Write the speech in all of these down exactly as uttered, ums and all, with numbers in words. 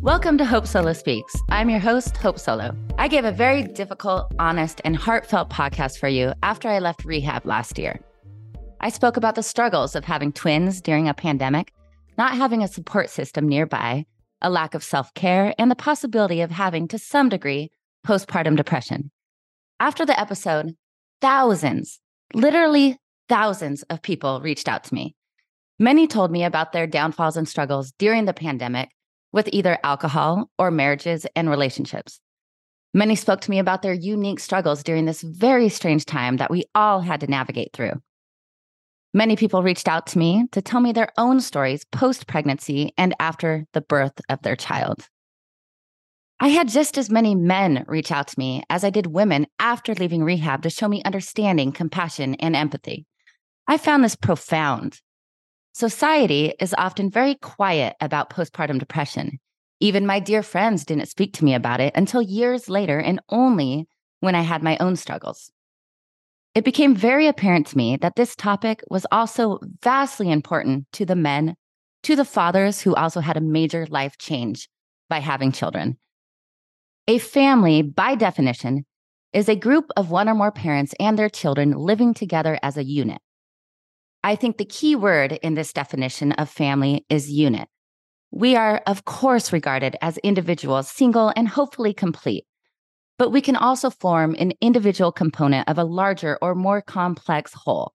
Welcome to Hope Solo Speaks. I'm your host, Hope Solo. I gave a very difficult, honest, and heartfelt podcast for you after I left rehab last year. I spoke about the struggles of having twins during a pandemic, not having a support system nearby, a lack of self-care, and the possibility of having, to some degree, postpartum depression. After the episode, thousands, literally thousands of people reached out to me. Many told me about their downfalls and struggles during the pandemic with either alcohol or marriages and relationships. Many spoke to me about their unique struggles during this very strange time that we all had to navigate through. Many people reached out to me to tell me their own stories post-pregnancy and after the birth of their child. I had just as many men reach out to me as I did women after leaving rehab to show me understanding, compassion, and empathy. I found this profound. Society is often very quiet about postpartum depression. Even my dear friends didn't speak to me about it until years later and only when I had my own struggles. It became very apparent to me that this topic was also vastly important to the men, to the fathers who also had a major life change by having children. A family, by definition, is a group of one or more parents and their children living together as a unit. I think the key word in this definition of family is unit. We are, of course, regarded as individuals, single and hopefully complete, but we can also form an individual component of a larger or more complex whole.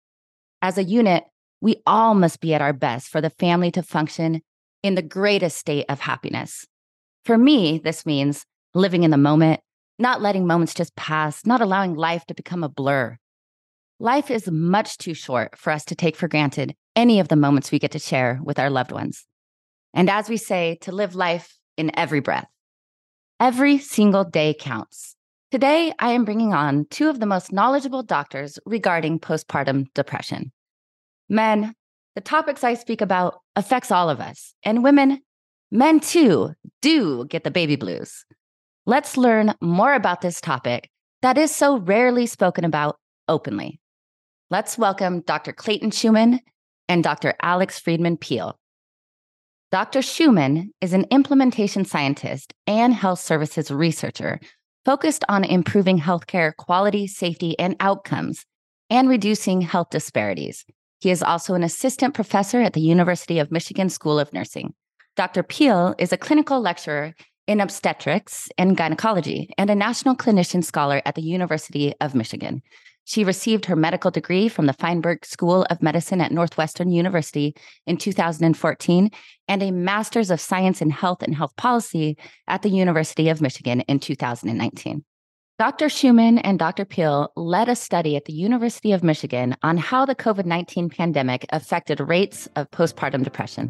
As a unit, we all must be at our best for the family to function in the greatest state of happiness. For me, this means living in the moment, not letting moments just pass, not allowing life to become a blur. Life is much too short for us to take for granted any of the moments we get to share with our loved ones. And as we say, to live life in every breath. Every single day counts. Today, I am bringing on two of the most knowledgeable doctors regarding postpartum depression. Men, the topics I speak about affects all of us. And women, men too, do get the baby blues. Let's learn more about this topic that is so rarely spoken about openly. Let's welcome Doctor Clayton Shuman and Doctor Alex Friedman Peel. Doctor Shuman is an implementation scientist and health services researcher focused on improving healthcare quality, safety, and outcomes, and reducing health disparities. He is also an assistant professor at the University of Michigan School of Nursing. Doctor Peel is a clinical lecturer in obstetrics and gynecology and a national clinician scholar at the University of Michigan. She received her medical degree from the Feinberg School of Medicine at Northwestern University in two thousand fourteen and a Master's of Science in Health and Health Policy at the University of Michigan in two thousand nineteen. Doctor Shuman and Doctor Peel led a study at the University of Michigan on how the COVID nineteen pandemic affected rates of postpartum depression.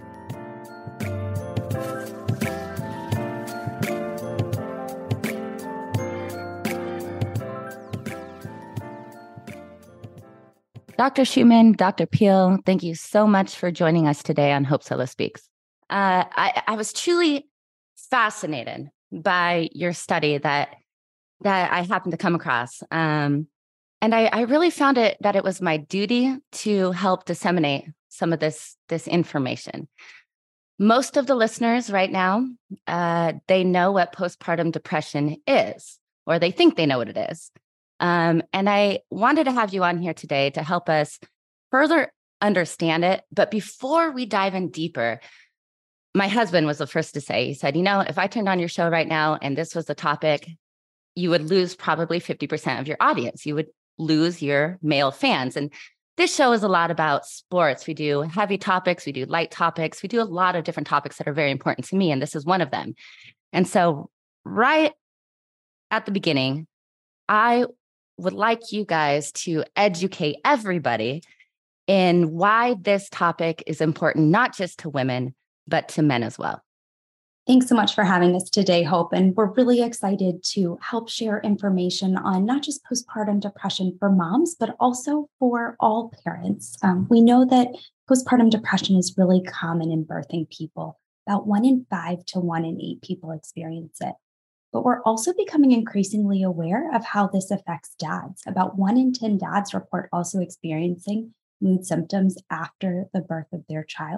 Doctor Shuman, Doctor Peel, thank you so much for joining us today on Hope Solo Speaks. Uh, I, I was truly fascinated by your study that that I happened to come across. Um, and I, I really found it that it was my duty to help disseminate some of this, this information. Most of the listeners right now, uh, they know what postpartum depression is, or they think they know what it is. Um, and I wanted to have you on here today to help us further understand it. But before we dive in deeper, my husband was the first to say, he said, you know, if I turned on your show right now and this was the topic, you would lose probably fifty percent of your audience. You would lose your male fans. And this show is a lot about sports. We do heavy topics. We do light topics. We do a lot of different topics that are very important to me. And this is one of them. And so right at the beginning, I would like you guys to educate everybody in why this topic is important, not just to women, but to men as well. Thanks so much for having us today, Hope. And we're really excited to help share information on not just postpartum depression for moms, but also for all parents. Um, we know that postpartum depression is really common in birthing people. About one in five to one in eight people experience it. But we're also becoming increasingly aware of how this affects dads. About one in ten dads report also experiencing mood symptoms after the birth of their child.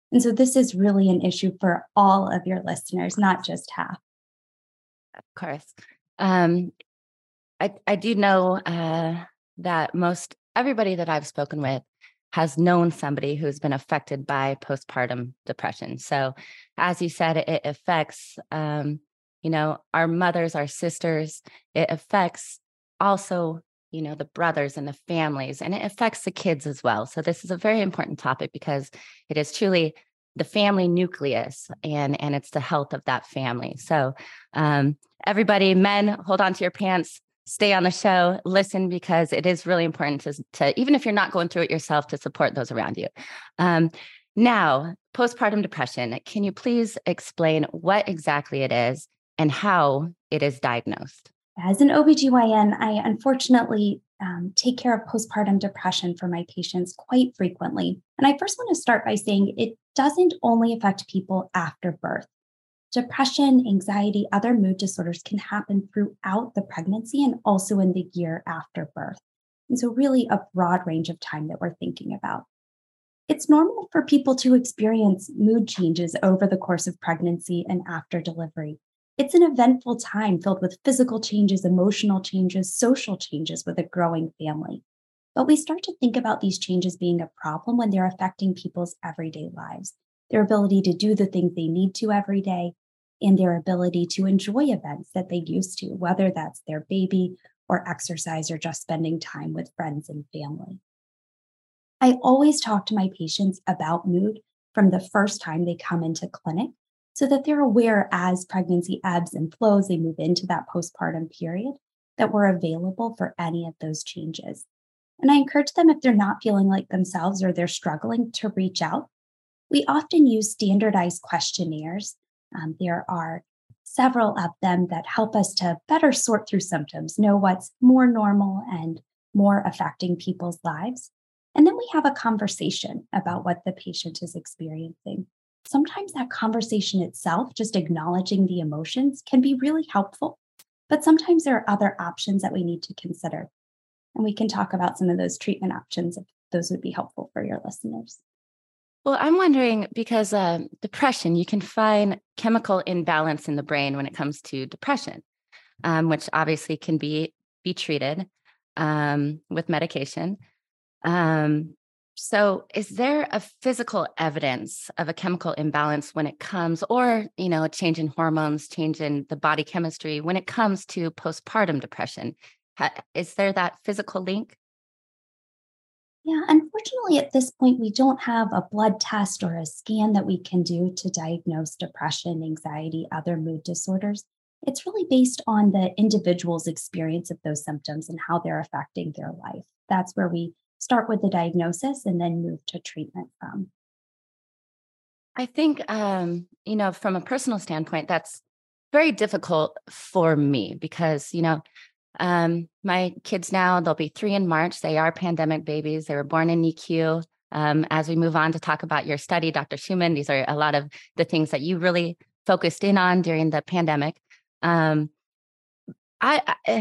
And so this is really an issue for all of your listeners, not just half. Of course. Um, I, I do know uh, that most everybody that I've spoken with has known somebody who's been affected by postpartum depression. So, as you said, it affects, um, you know, our mothers, our sisters. It affects also, you know, the brothers and the families, and it affects the kids as well. So, this is a very important topic because it is truly the family nucleus, and and it's the health of that family. So, um, everybody, men, hold on to your pants. Stay on the show, listen, because it is really important to, to, even if you're not going through it yourself, to support those around you. Um, now, postpartum depression, can you please explain what exactly it is and how it is diagnosed? As an O B G Y N, I unfortunately um, take care of postpartum depression for my patients quite frequently. And I first want to start by saying it doesn't only affect people after birth. Depression, anxiety, other mood disorders can happen throughout the pregnancy and also in the year after birth. And so, really, a broad range of time that we're thinking about. It's normal for people to experience mood changes over the course of pregnancy and after delivery. It's an eventful time filled with physical changes, emotional changes, social changes with a growing family. But we start to think about these changes being a problem when they're affecting people's everyday lives, their ability to do the things they need to every day, and their ability to enjoy events that they used to, whether that's their baby or exercise or just spending time with friends and family. I always talk to my patients about mood from the first time they come into clinic so that they're aware as pregnancy ebbs and flows, they move into that postpartum period, that we're available for any of those changes. And I encourage them, if they're not feeling like themselves or they're struggling, to reach out. We often use standardized questionnaires. Um, there are several of them that help us to better sort through symptoms, know what's more normal and more affecting people's lives. And then we have a conversation about what the patient is experiencing. Sometimes that conversation itself, just acknowledging the emotions, can be really helpful. But sometimes there are other options that we need to consider. And we can talk about some of those treatment options if those would be helpful for your listeners. Well, I'm wondering because uh, depression, you can find chemical imbalance in the brain when it comes to depression, um, which obviously can be be treated um, with medication. Um, so, is there a physical evidence of a chemical imbalance when it comes, or you know, a change in hormones, change in the body chemistry when it comes to postpartum depression? Ha- is there that physical link? Yeah, unfortunately, at this point, we don't have a blood test or a scan that we can do to diagnose depression, anxiety, other mood disorders. It's really based on the individual's experience of those symptoms and how they're affecting their life. That's where we start with the diagnosis and then move to treatment from. I think, um, you know, from a personal standpoint, that's very difficult for me because, you know, um, my kids now, they'll be three in March. They are pandemic babies. They were born in N I C U. Um, as we move on to talk about your study, Doctor Schumann, these are a lot of the things that you really focused in on during the pandemic. Um, I, I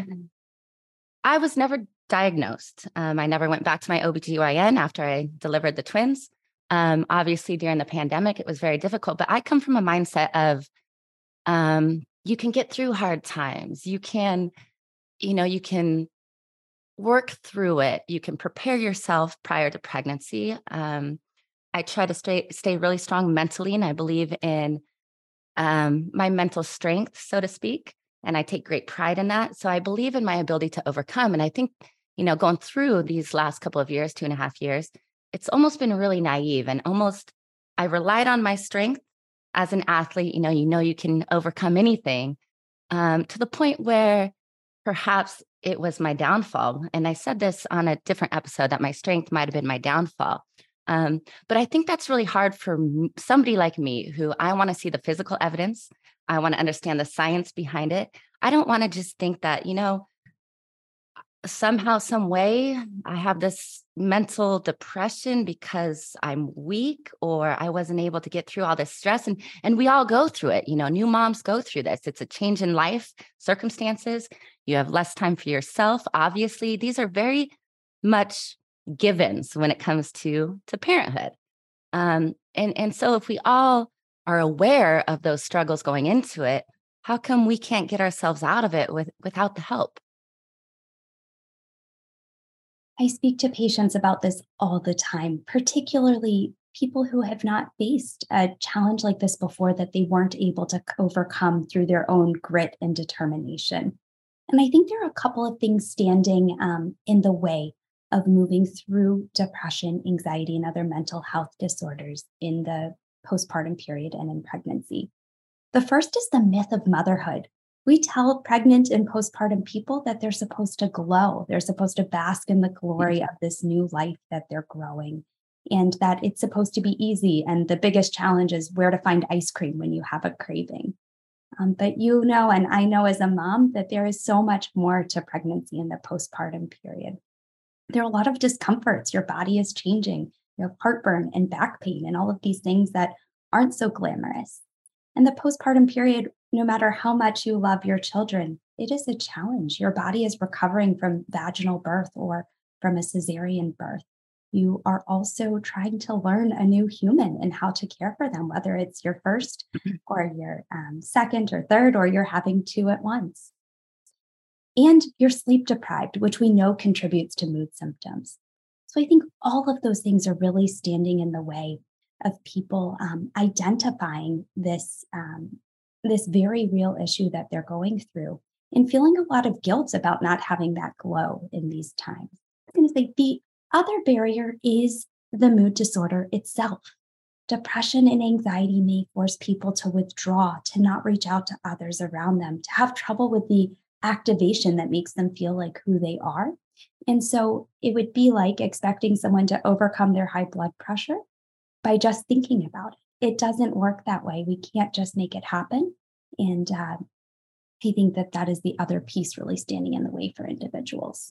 I was never diagnosed. Um, I never went back to my O B G Y N after I delivered the twins. Um, obviously, during the pandemic, it was very difficult, but I come from a mindset of um, you can get through hard times. You can, you know, you can work through it. You can prepare yourself prior to pregnancy. Um, I try to stay stay really strong mentally, and I believe in um, my mental strength, so to speak. And I take great pride in that. So I believe in my ability to overcome. And I think, you know, going through these last couple of years, two and a half years, it's almost been really naive and almost I relied on my strength as an athlete. You know, you know, you can overcome anything um, to the point where perhaps it was my downfall. And I said this on a different episode that my strength might have been my downfall. Um, but I think that's really hard for m- somebody like me who I want to see the physical evidence. I want to understand the science behind it. I don't want to just think that, you know, somehow, some way I have this mental depression because I'm weak or I wasn't able to get through all this stress. And, and we all go through it. You know, new moms go through this. It's a change in life circumstances. You have less time for yourself. Obviously, these are very much givens when it comes to, to parenthood. Um, and, and so if we all are aware of those struggles going into it, how come we can't get ourselves out of it with, without the help? I speak to patients about this all the time, particularly people who have not faced a challenge like this before that they weren't able to overcome through their own grit and determination. And I think there are a couple of things standing um, in the way of moving through depression, anxiety, and other mental health disorders in the postpartum period and in pregnancy. The first is the myth of motherhood. We tell pregnant and postpartum people that they're supposed to glow, they're supposed to bask in the glory of this new life that they're growing, and that it's supposed to be easy. And the biggest challenge is where to find ice cream when you have a craving. Um, but you know, and I know as a mom, that there is so much more to pregnancy and the postpartum period. There are a lot of discomforts. Your body is changing. You have heartburn and back pain and all of these things that aren't so glamorous. And the postpartum period, no matter how much you love your children, it is a challenge. Your body is recovering from vaginal birth or from a cesarean birth. You are also trying to learn a new human and how to care for them, whether it's your first or your um, second or third, or you're having two at once. And you're sleep deprived, which we know contributes to mood symptoms. So I think all of those things are really standing in the way of people um, identifying this, um, this very real issue that they're going through and feeling a lot of guilt about not having that glow in these times. I was going to say the other barrier is the mood disorder itself. Depression and anxiety may force people to withdraw, to not reach out to others around them, to have trouble with the activation that makes them feel like who they are. And so it would be like expecting someone to overcome their high blood pressure by just thinking about it. It doesn't work that way. We can't just make it happen. And uh, I think that that is the other piece really standing in the way for individuals.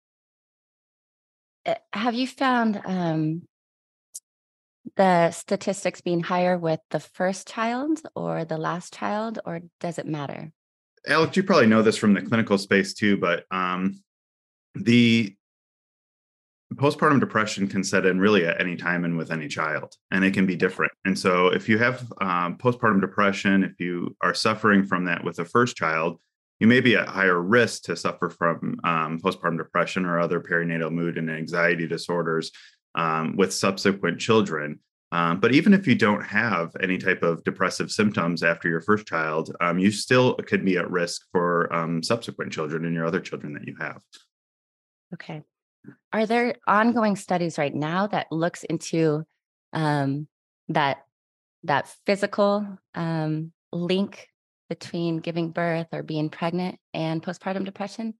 Have you found um, the statistics being higher with the first child or the last child, or does it matter? Alex, you probably know this from the clinical space too, but um, the postpartum depression can set in really at any time and with any child, and it can be different. And so if you have um, postpartum depression, if you are suffering from that with the first child, you may be at higher risk to suffer from um, postpartum depression or other perinatal mood and anxiety disorders um, with subsequent children. Um, but even if you don't have any type of depressive symptoms after your first child, um, you still could be at risk for um, subsequent children and your other children that you have. Okay. Are there ongoing studies right now that looks into um, that that physical um, link between giving birth or being pregnant and postpartum depression?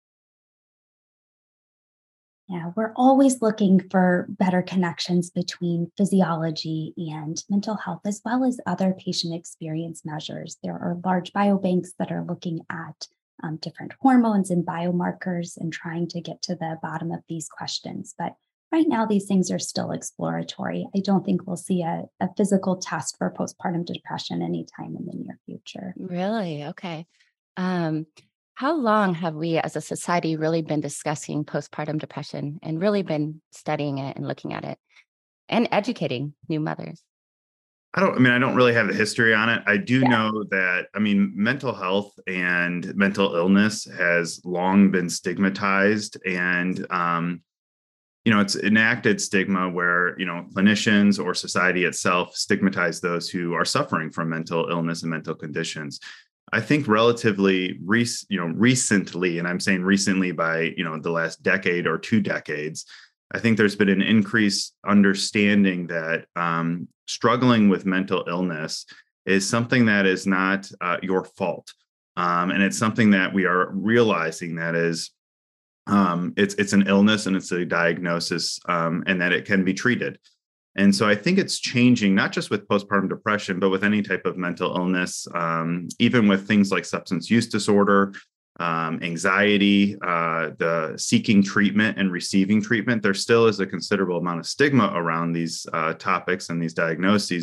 Yeah, we're always looking for better connections between physiology and mental health, as well as other patient experience measures. There are large biobanks that are looking at um, different hormones and biomarkers and trying to get to the bottom of these questions. But right now, these things are still exploratory. I don't think we'll see a, a physical test for postpartum depression anytime in the near future. Really? Okay. Um, how long have we as a society really been discussing postpartum depression and really been studying it and looking at it and educating new mothers? I don't, I mean, I don't really have the history on it. I do Yeah. know that, I mean, mental health and mental illness has long been stigmatized, and, um, you know, it's enacted stigma where, you know, clinicians or society itself stigmatize those who are suffering from mental illness and mental conditions. I think relatively, rec- you know, recently, and I'm saying recently by, you know, the last decade or two decades, I think there's been an increased understanding that um, struggling with mental illness is something that is not uh, your fault. Um, and it's something that we are realizing that is, um, it's, it's an illness and it's a diagnosis, um, and that it can be treated. And so I think it's changing, not just with postpartum depression, but with any type of mental illness, um, even with things like substance use disorder, um, anxiety, uh, the seeking treatment and receiving treatment. There still is a considerable amount of stigma around these uh, topics and these diagnoses.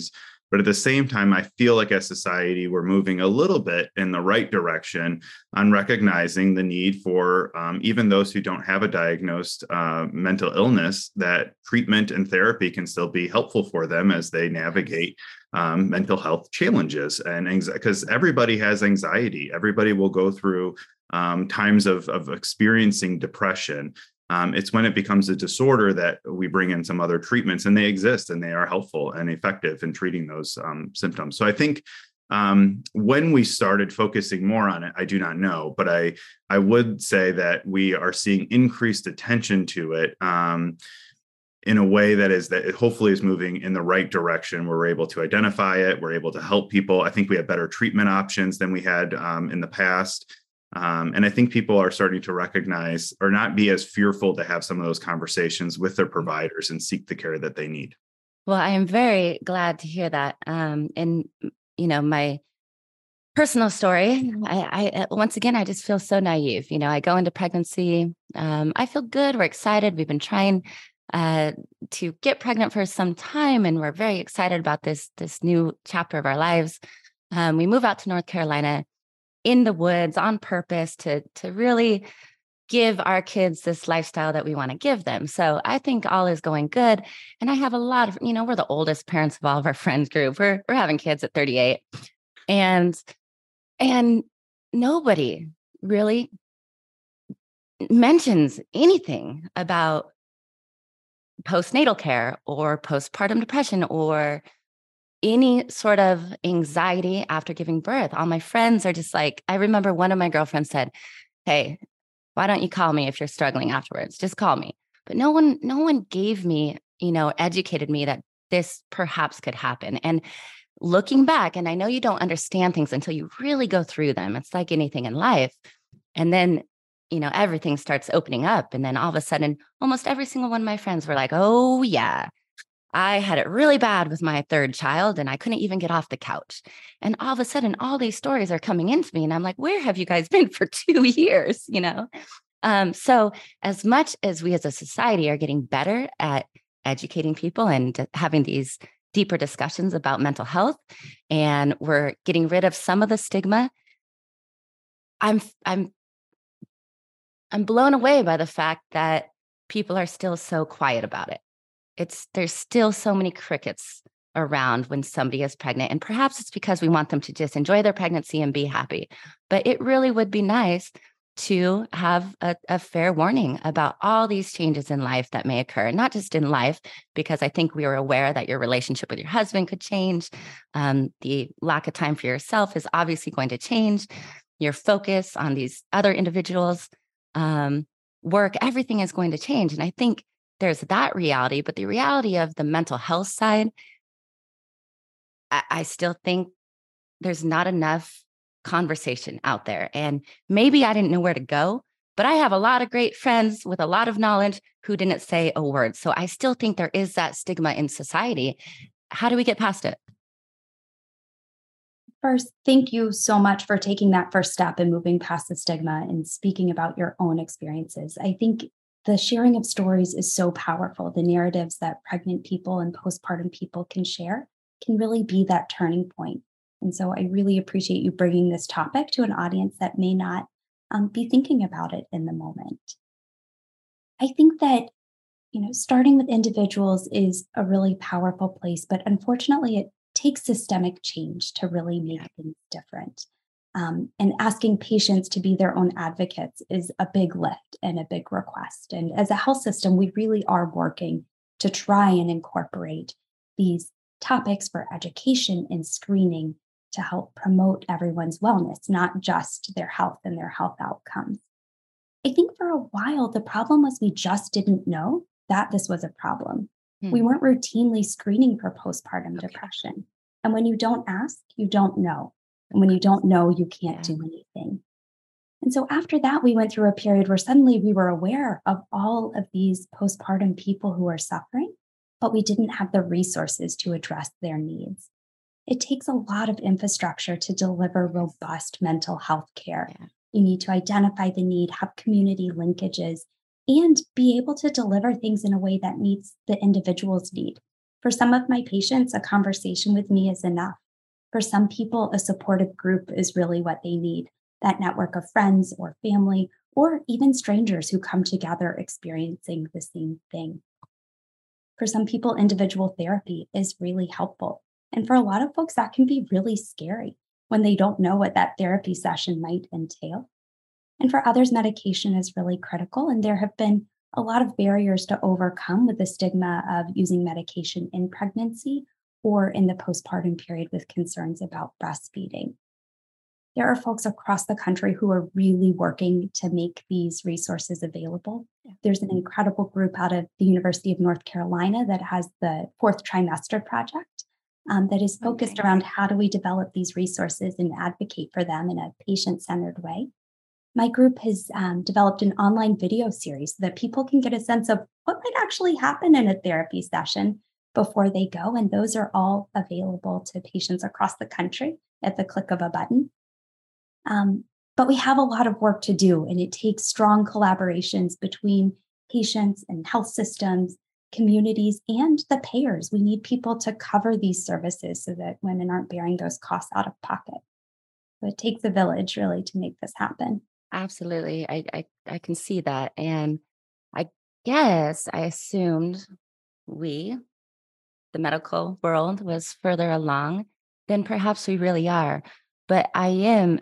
But at the same time, I feel like as society, we're moving a little bit in the right direction on recognizing the need for um, even those who don't have a diagnosed uh, mental illness, that treatment and therapy can still be helpful for them as they navigate um, mental health challenges. And because everybody has anxiety, everybody will go through um, times of, of experiencing depression. Um, it's when it becomes a disorder that we bring in some other treatments, and they exist and they are helpful and effective in treating those um, symptoms. So I think um, when we started focusing more on it, I do not know, but I I would say that we are seeing increased attention to it um, in a way that is that it hopefully is moving in the right direction. We're able to identify it. We're able to help people. I think we have better treatment options than we had um, in the past. Um, and I think people are starting to recognize or not be as fearful to have some of those conversations with their providers and seek the care that they need. Well, I am very glad to hear that. Um, and, you know, my personal story, I, I once again, I just feel so naive. You know, I go into pregnancy. Um, I feel good. We're excited. We've been trying uh, to get pregnant for some time, and we're very excited about this, this new chapter of our lives. Um, we move out to North Carolina in the woods on purpose to, to really give our kids this lifestyle that we want to give them. So I think all is going good. And I have a lot of, you know, we're the oldest parents of all of our friends group. We're, we're having kids at thirty-eight. And, and nobody really mentions anything about postnatal care or postpartum depression or any sort of anxiety after giving birth. All my friends are just like, I remember one of my girlfriends said, "Hey, why don't you call me if you're struggling afterwards? Just call me." But no one, no one gave me, you know, educated me that this perhaps could happen. And looking back, and I know you don't understand things until you really go through them. It's like anything in life. And then, you know, everything starts opening up. And then all of a sudden, almost every single one of my friends were like, "Oh yeah, I had it really bad with my third child and I couldn't even get off the couch." And all of a sudden, all these stories are coming into me. And I'm like, where have you guys been for two years? You know? Um, so as much as we as a society are getting better at educating people and having these deeper discussions about mental health, and we're getting rid of some of the stigma, I'm, I'm, I'm blown away by the fact that people are still so quiet about it. It's there's still so many crickets around when somebody is pregnant. And perhaps it's because we want them to just enjoy their pregnancy and be happy. But it really would be nice to have a, a fair warning about all these changes in life that may occur, not just in life, because I think we are aware that your relationship with your husband could change. Um, the lack of time for yourself is obviously going to change. Your focus on these other individuals, um, work, everything is going to change. And I think there's that reality, but the reality of the mental health side, I, I still think there's not enough conversation out there. And maybe I didn't know where to go, but I have a lot of great friends with a lot of knowledge who didn't say a word. So I still think there is that stigma in society. How do we get past it? First, thank you so much for taking that first step and moving past the stigma and speaking about your own experiences. I think the sharing of stories is so powerful. The narratives that pregnant people and postpartum people can share can really be that turning point. And so I really appreciate you bringing this topic to an audience that may not um, be thinking about it in the moment. I think that, you know, starting with individuals is a really powerful place, but unfortunately, it takes systemic change to really make things different. Um, and asking patients to be their own advocates is a big lift and a big request. And as a health system, we really are working to try and incorporate these topics for education and screening to help promote everyone's wellness, not just their health and their health outcomes. I think for a while, the problem was we just didn't know that this was a problem. Hmm. We weren't routinely screening for postpartum okay. depression. And when you don't ask, you don't know. And when you don't know, you can't do anything. And so after that, we went through a period where suddenly we were aware of all of these postpartum people who are suffering, but we didn't have the resources to address their needs. It takes a lot of infrastructure to deliver robust mental health care. Yeah. You need to identify the need, have community linkages, and be able to deliver things in a way that meets the individual's need. For some of my patients, a conversation with me is enough. For some people, a supportive group is really what they need, that network of friends or family, or even strangers who come together experiencing the same thing. For some people, individual therapy is really helpful. And for a lot of folks, that can be really scary when they don't know what that therapy session might entail. And for others, medication is really critical. And there have been a lot of barriers to overcome with the stigma of using medication in pregnancy or in the postpartum period with concerns about breastfeeding. There are folks across the country who are really working to make these resources available. There's an incredible group out of the University of North Carolina that has the Fourth Trimester Project um, that is focused around how do we develop these resources and advocate for them in a patient-centered way. My group has um, developed an online video series so that people can get a sense of what might actually happen in a therapy session before they go. And those are all available to patients across the country at the click of a button. Um, but we have a lot of work to do, and it takes strong collaborations between patients and health systems, communities, and the payers. We need people to cover these services so that women aren't bearing those costs out of pocket. So it takes a village really to make this happen. Absolutely. I, I, I can see that. And I guess I assumed we, the medical world, was further along than perhaps we really are. But I am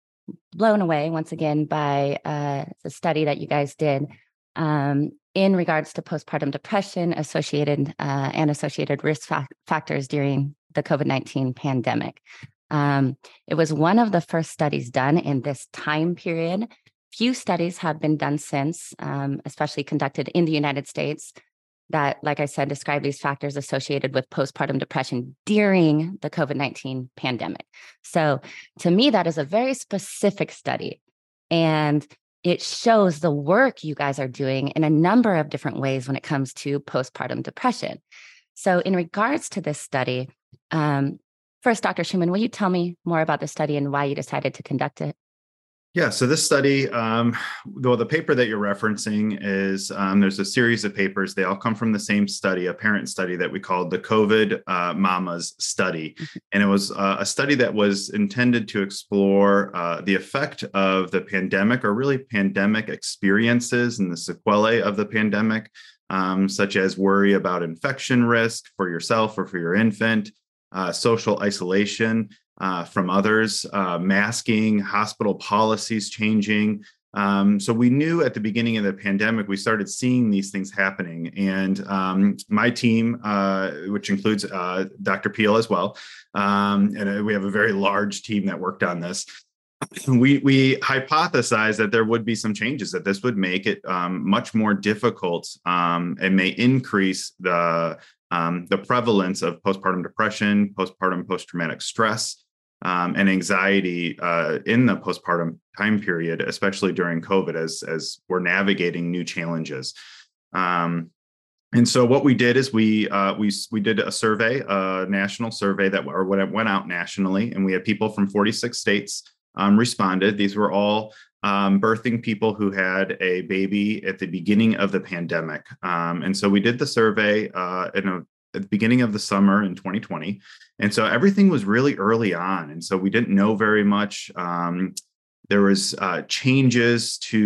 blown away once again by uh, the study that you guys did um, in regards to postpartum depression associated uh, and associated risk fa- factors during the COVID nineteen pandemic. Um, it was one of the first studies done in this time period. Few studies have been done since, um, especially conducted in the United States, that, like I said, describe these factors associated with postpartum depression during the COVID nineteen pandemic. So to me, that is a very specific study. And it shows the work you guys are doing in a number of different ways when it comes to postpartum depression. So in regards to this study, um, first, Doctor Schumann, will you tell me more about the study and why you decided to conduct it? Yeah, so this study, um, though the paper that you're referencing is, um, there's a series of papers. They all come from the same study, a parent study that we called the COVID uh, Mamas Study. And it was uh, a study that was intended to explore uh, the effect of the pandemic, or really pandemic experiences and the sequelae of the pandemic, um, such as worry about infection risk for yourself or for your infant, uh, social isolation, Uh, from others, uh, masking, hospital policies changing. Um, so we knew at the beginning of the pandemic, we started seeing these things happening. And um, my team, uh, which includes uh, Doctor Peel as well, um, and we have a very large team that worked on this, we, we hypothesized that there would be some changes, that this would make it um, much more difficult um, and may increase the, um, the prevalence of postpartum depression, postpartum post-traumatic stress, Um, and anxiety uh, in the postpartum time period, especially during COVID, as as we're navigating new challenges. Um, and so what we did is we uh, we we did a survey, a national survey that or what went out nationally, and we had people from forty-six states um, responded. These were all um, birthing people who had a baby at the beginning of the pandemic, um, and so we did the survey uh, in a at the beginning of the summer in twenty twenty. And so everything was really early on. And so we didn't know very much. Um, there was uh, changes to,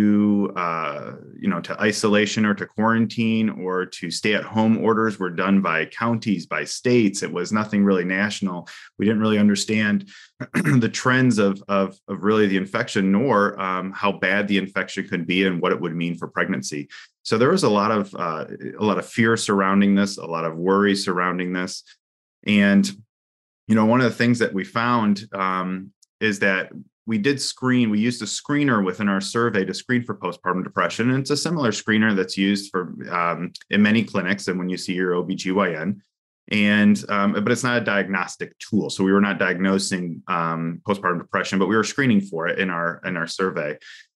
uh, you know, to isolation or to quarantine or to stay at home orders were done by counties, by states. It was nothing really national. We didn't really understand the trends of, of, of really the infection, nor um, how bad the infection could be and what it would mean for pregnancy. So there was a lot of uh, a lot of fear surrounding this, a lot of worry surrounding this. And, you know, one of the things that we found um, is that we did screen, we used a screener within our survey to screen for postpartum depression. And it's a similar screener that's used for um, in many clinics and when you see your O B G Y N. And, um, but it's not a diagnostic tool. So we were not diagnosing um, postpartum depression, but we were screening for it in our, in our survey.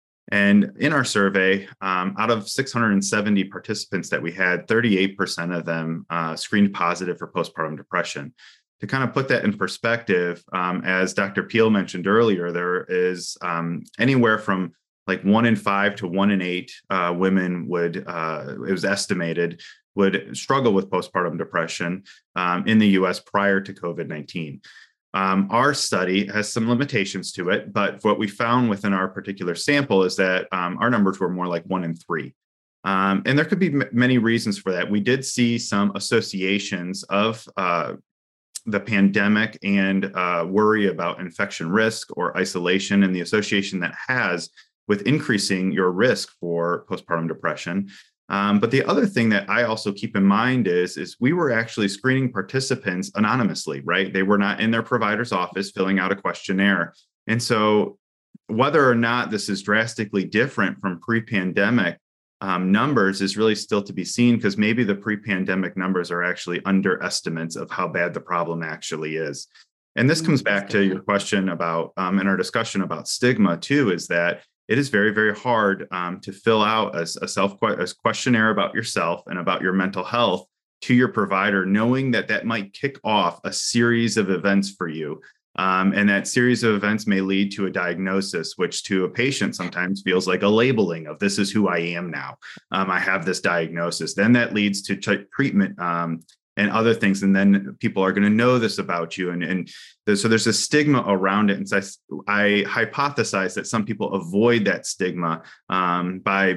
And in our survey, um, out of six hundred seventy participants that we had, thirty-eight percent of them uh, screened positive for postpartum depression. To kind of put that in perspective, um, as Doctor Peel mentioned earlier, there is um, anywhere from like one in five to one in eight uh, women would, uh, it was estimated, would struggle with postpartum depression um, in the U S prior to COVID nineteen. Um, our study has some limitations to it, but what we found within our particular sample is that um, our numbers were more like one in three. Um, and there could be m- many reasons for that. We did see some associations of uh, the pandemic and uh, worry about infection risk or isolation, and the association that has with increasing your risk for postpartum depression. Um, but the other thing that I also keep in mind is, is we were actually screening participants anonymously, right? They were not in their provider's office filling out a questionnaire. And so whether or not this is drastically different from pre-pandemic um, numbers is really still to be seen, because maybe the pre-pandemic numbers are actually underestimates of how bad the problem actually is. And this comes back to your question about, um, in our discussion about stigma too, is that it is very, very hard um, to fill out a, a self a questionnaire about yourself and about your mental health to your provider, knowing that that might kick off a series of events for you. Um, and that series of events may lead to a diagnosis, which to a patient sometimes feels like a labeling of this is who I am now. Um, I have this diagnosis. Then that leads to t- treatment um, and other things. And then people are going to know this about you. And, and there's, so there's a stigma around it. And so I, I hypothesize that some people avoid that stigma um, by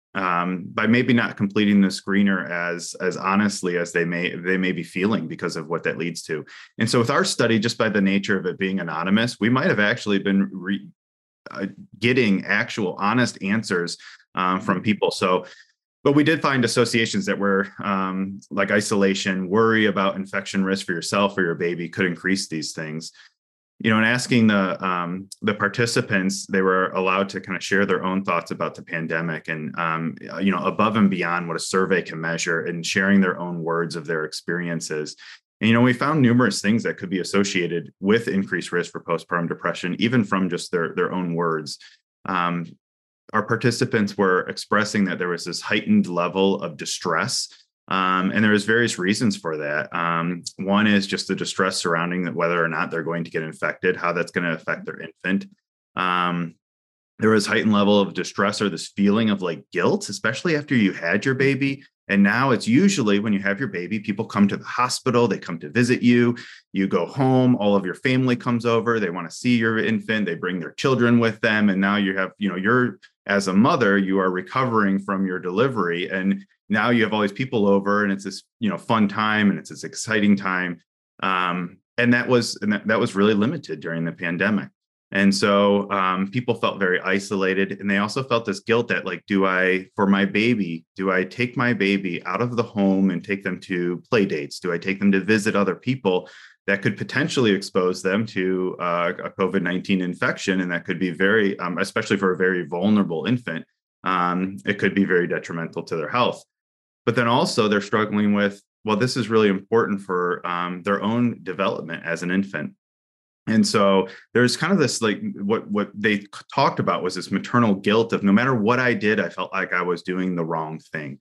um, by maybe not completing the screener as, as honestly as they may, they may be feeling because of what that leads to. And so with our study, just by the nature of it being anonymous, we might have actually been re, uh, getting actual honest answers um, from people. So But we did find associations that were um, like isolation, worry about infection risk for yourself or your baby could increase these things. You know, and asking the um, the participants, they were allowed to kind of share their own thoughts about the pandemic and, um, you know, above and beyond what a survey can measure, and sharing their own words of their experiences. And, you know, we found numerous things that could be associated with increased risk for postpartum depression, even from just their, their own words. Um, Our participants were expressing that there was this heightened level of distress. Um, and there was various reasons for that. Um, one is just the distress surrounding that, whether or not they're going to get infected, how that's going to affect their infant. Um, there was heightened level of distress or this feeling of like guilt, especially after you had your baby. And now it's usually when you have your baby, people come to the hospital, they come to visit you, you go home, all of your family comes over, they want to see your infant, they bring their children with them. And now you have, you know, you're, as a mother, you are recovering from your delivery. And now you have all these people over, and it's this, you know, fun time, and it's this exciting time. Um, and that was, and that, that was really limited during the pandemic. And so um, people felt very isolated, and they also felt this guilt that, like, do I, for my baby, do I take my baby out of the home and take them to play dates? Do I take them to visit other people that could potentially expose them to uh, a COVID nineteen infection? And that could be very, um, especially for a very vulnerable infant, um, it could be very detrimental to their health. But then also they're struggling with, well, this is really important for um, their own development as an infant. And so there's kind of this, like, what, what they talked about was this maternal guilt of, no matter what I did, I felt like I was doing the wrong thing.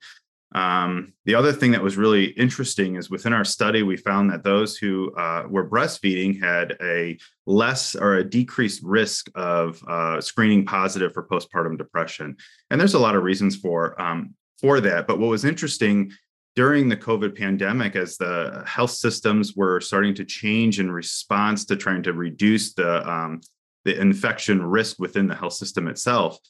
Um, the other thing that was really interesting is within our study, we found that those who uh, were breastfeeding had a less or a decreased risk of uh, screening positive for postpartum depression. And there's a lot of reasons for, um, for that. But what was interesting during the COVID pandemic, as the health systems were starting to change in response to trying to reduce the, um, the infection risk within the health system itself,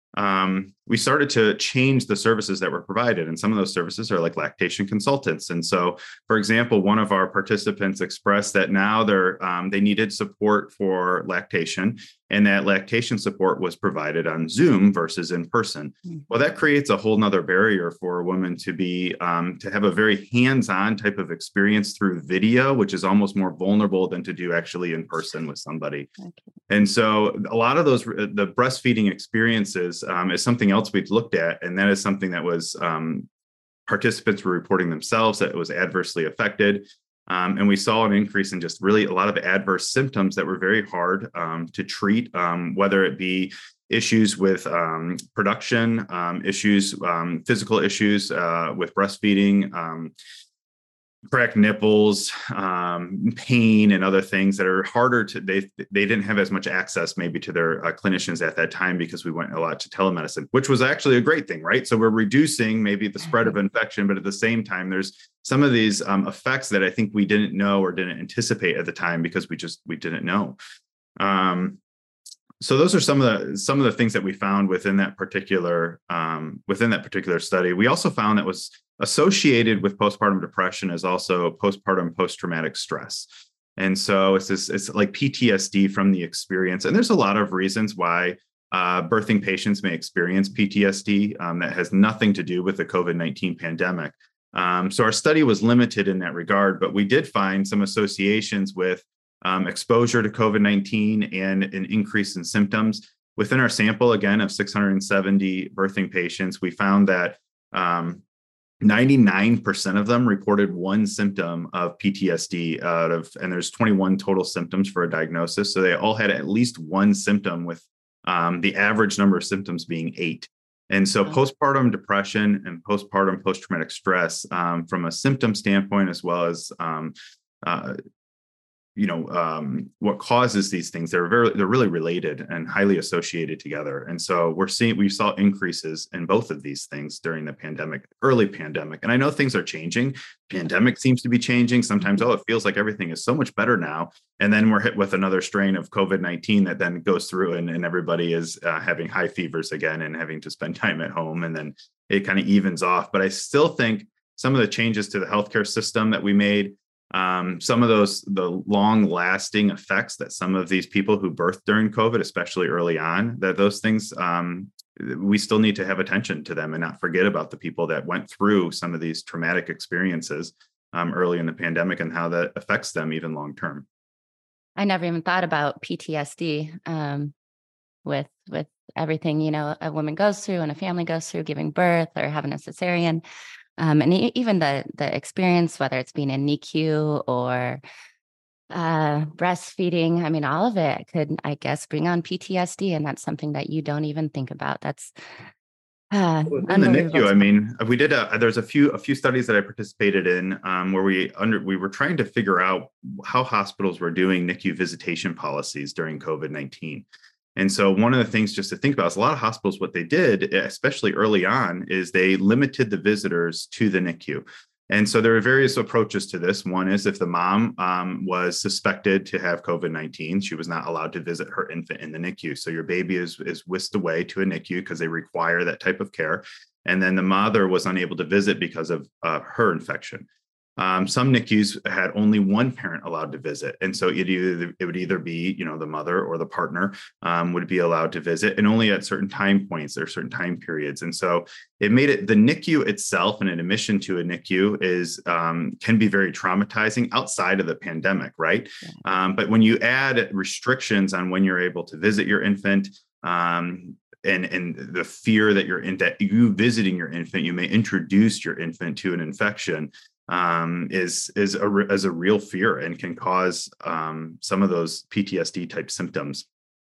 Um, we started to change the services that were provided. And some of those services are like lactation consultants. And so, for example, one of our participants expressed that now they're, um, they needed support for lactation, and that lactation support was provided on Zoom versus in person. Mm-hmm. Well, that creates a whole nother barrier for a woman to be, um, to have a very hands-on type of experience through video, which is almost more vulnerable than to do actually in person with somebody. Okay. And so a lot of those, the breastfeeding experiences um, is something else we've looked at. And that is something that was, um, participants were reporting themselves that it was adversely affected. Um, and we saw an increase in just really a lot of adverse symptoms that were very hard um, to treat, um, whether it be issues with um, production, um, issues, um, physical issues uh, with breastfeeding, um, cracked nipples, um, pain, and other things that are harder to, they, they didn't have as much access maybe to their uh, clinicians at that time because we went a lot to telemedicine, which was actually a great thing, right? So we're reducing maybe the spread of infection, but at the same time, there's some of these um, effects that I think we didn't know or didn't anticipate at the time because we just, we didn't know. Um, So those are some of the some of the things that we found within that particular um, within that particular study. We also found that was associated with postpartum depression is also postpartum post-traumatic stress. And so it's this, it's like P T S D from the experience. And there's a lot of reasons why uh, birthing patients may experience P T S D um, that has nothing to do with the COVID nineteen pandemic. Um, so our study was limited in that regard, but we did find some associations with Um, exposure to COVID nineteen and an increase in symptoms. Within our sample, again, of six hundred seventy birthing patients, we found that um, ninety-nine percent of them reported one symptom of P T S D out of, and there's twenty-one total symptoms for a diagnosis. So they all had at least one symptom, with um, the average number of symptoms being eight. And so postpartum depression and postpartum post-traumatic stress, um, from a symptom standpoint, as well as um, uh, you know, um, what causes these things, they're very, they're really related and highly associated together. And so we're seeing, we saw increases in both of these things during the pandemic, early pandemic. And I know things are changing. Pandemic seems to be changing. Sometimes, oh, it feels like everything is so much better now. And then we're hit with another strain of COVID nineteen that then goes through and, and everybody is uh, having high fevers again and having to spend time at home. And then it kind of evens off. But I still think some of the changes to the healthcare system that we made, Um, some of those, the long lasting effects that some of these people who birthed during COVID, especially early on, that those things, um, we still need to have attention to them and not forget about the people that went through some of these traumatic experiences um, early in the pandemic and how that affects them even long term. I never even thought about P T S D um, with, with everything, you know, a woman goes through and a family goes through, giving birth or having a cesarean. Um, and e- even the the experience, whether it's being in N I C U or uh, breastfeeding, I mean, all of it could, I guess, bring on P T S D, and that's something that you don't even think about. That's uh, in the N I C U. I mean, we did a there's a few a few studies that I participated in um, where we under we were trying to figure out how hospitals were doing N I C U visitation policies during COVID nineteen. And so one of the things just to think about is a lot of hospitals, what they did, especially early on, is they limited the visitors to the N I C U. And so there are various approaches to this. One is if the mom um, was suspected to have COVID nineteen, she was not allowed to visit her infant in the N I C U. So your baby is, is whisked away to a N I C U because they require that type of care. And then the mother was unable to visit because of uh, her infection. Um, some N I C Us had only one parent allowed to visit. And so it either it would either be, you know, the mother or the partner um, would be allowed to visit, and only at certain time points, there are certain time periods. And so it made it, the N I C U itself and an admission to a N I C U is um, can be very traumatizing outside of the pandemic, right? Yeah. Um, but when you add restrictions on when you're able to visit your infant, um, and, and the fear that you're in, that you visiting your infant, you may introduce your infant to an infection, um, is is a as a real fear and can cause um, some of those P T S D type symptoms.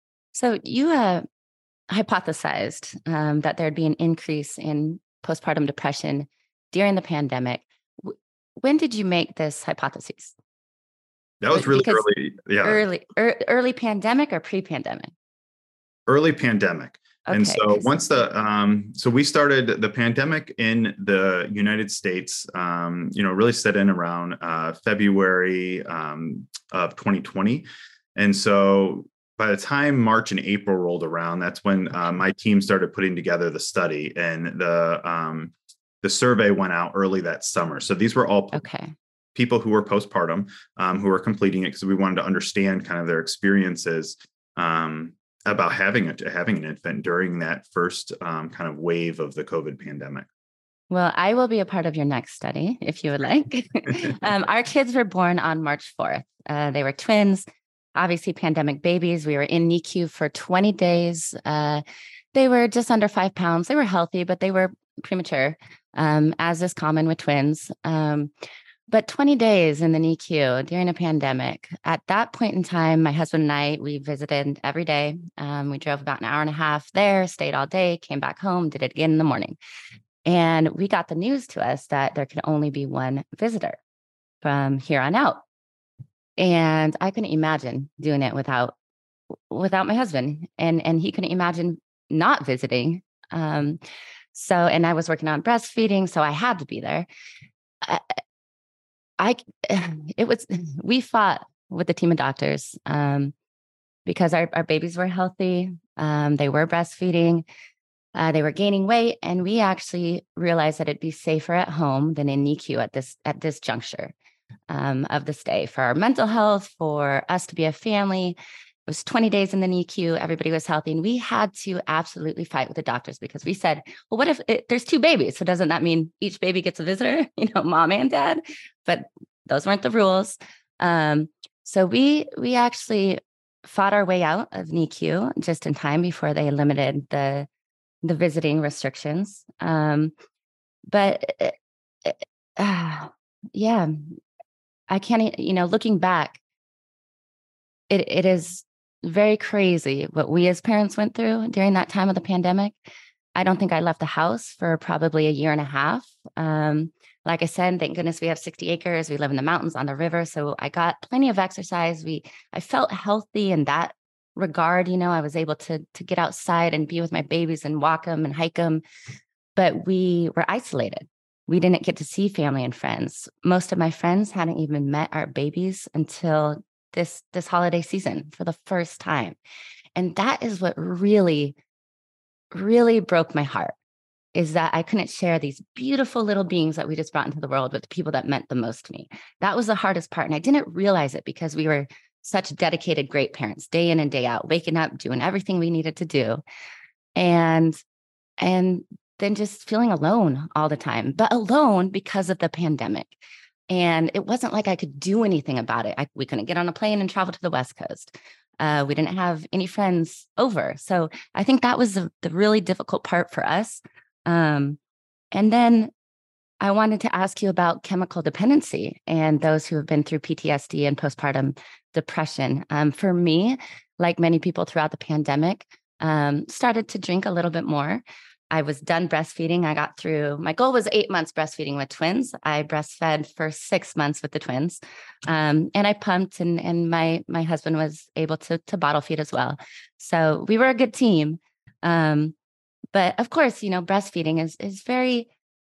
So you uh, hypothesized um, that there'd be an increase in postpartum depression during the pandemic. W- when did you make this hypothesis? That was really because early, yeah. Early, er, early pandemic or pre-pandemic? Early pandemic. Okay. And so once the, um, so we started the pandemic in the United States, um, you know, really set in around uh, February um, of twenty twenty. And so by the time March and April rolled around, that's when uh, my team started putting together the study, and the um, the survey went out early that summer. So these were all okay. people who were postpartum, um, who were completing it because we wanted to understand kind of their experiences um, about having a, having an infant during that first um, kind of wave of the COVID pandemic. Well, I will be a part of your next study if you would like. um, our kids were born on March fourth. Uh, they were twins, obviously pandemic babies. We were in N I C U for twenty days. Uh, they were just under five pounds. They were healthy, but they were premature, um, as is common with twins. Um, But twenty days in the N I C U during a pandemic, at that point in time, my husband and I, we visited every day. Um, we drove about an hour and a half there, stayed all day, came back home, did it again in the morning. And we got the news to us that there could only be one visitor. from here on out. And I couldn't imagine doing it without without my husband, and and he couldn't imagine not visiting. Um, so, and I was working on breastfeeding, so I had to be there. I, I it was we fought with the team of doctors um, because our, our babies were healthy, um, they were breastfeeding, uh, they were gaining weight, and we actually realized that it'd be safer at home than in N I C U at this at this juncture um, of the stay for our mental health, for us to be a family. It was twenty days in the N I C U. Everybody was healthy. And we had to absolutely fight with the doctors because we said, well, what if it, there's two babies? So doesn't that mean each baby gets a visitor, you know, mom and dad? But those weren't the rules. Um, so we we actually fought our way out of N I C U just in time before they limited the, the visiting restrictions. Um, but uh, yeah, I can't, you know, looking back, it it is very crazy what we as parents went through during that time of the pandemic. I don't think I left the house for probably a year and a half. Um, like I said, thank goodness we have sixty acres. We live in the mountains on the river. So I got plenty of exercise. We, I felt healthy in that regard. You know, I was able to, to get outside and be with my babies and walk them and hike them, but we were isolated. We didn't get to see family and friends. Most of my friends hadn't even met our babies until this this holiday season for the first time. And that is what really, really broke my heart, is that I couldn't share these beautiful little beings that we just brought into the world with the people that meant the most to me. That was the hardest part. And I didn't realize it because we were such dedicated, great parents, day in and day out, waking up, doing everything we needed to do. And, and then just feeling alone all the time, but alone because of the pandemic. And it wasn't like I could do anything about it. I, we couldn't get on a plane and travel to the West Coast. Uh, we didn't have any friends over. So I think that was the, the really difficult part for us. Um, and then I wanted to ask you about chemical dependency and those who have been through P T S D and postpartum depression. Um, for me, like many people throughout the pandemic, um, started to drink a little bit more. I was done breastfeeding. I got through, my goal was eight months breastfeeding with twins. I breastfed for six months with the twins. Um, and I pumped, and, and my, my husband was able to, to bottle feed as well. So we were a good team. Um, but of course, you know, breastfeeding is, is very,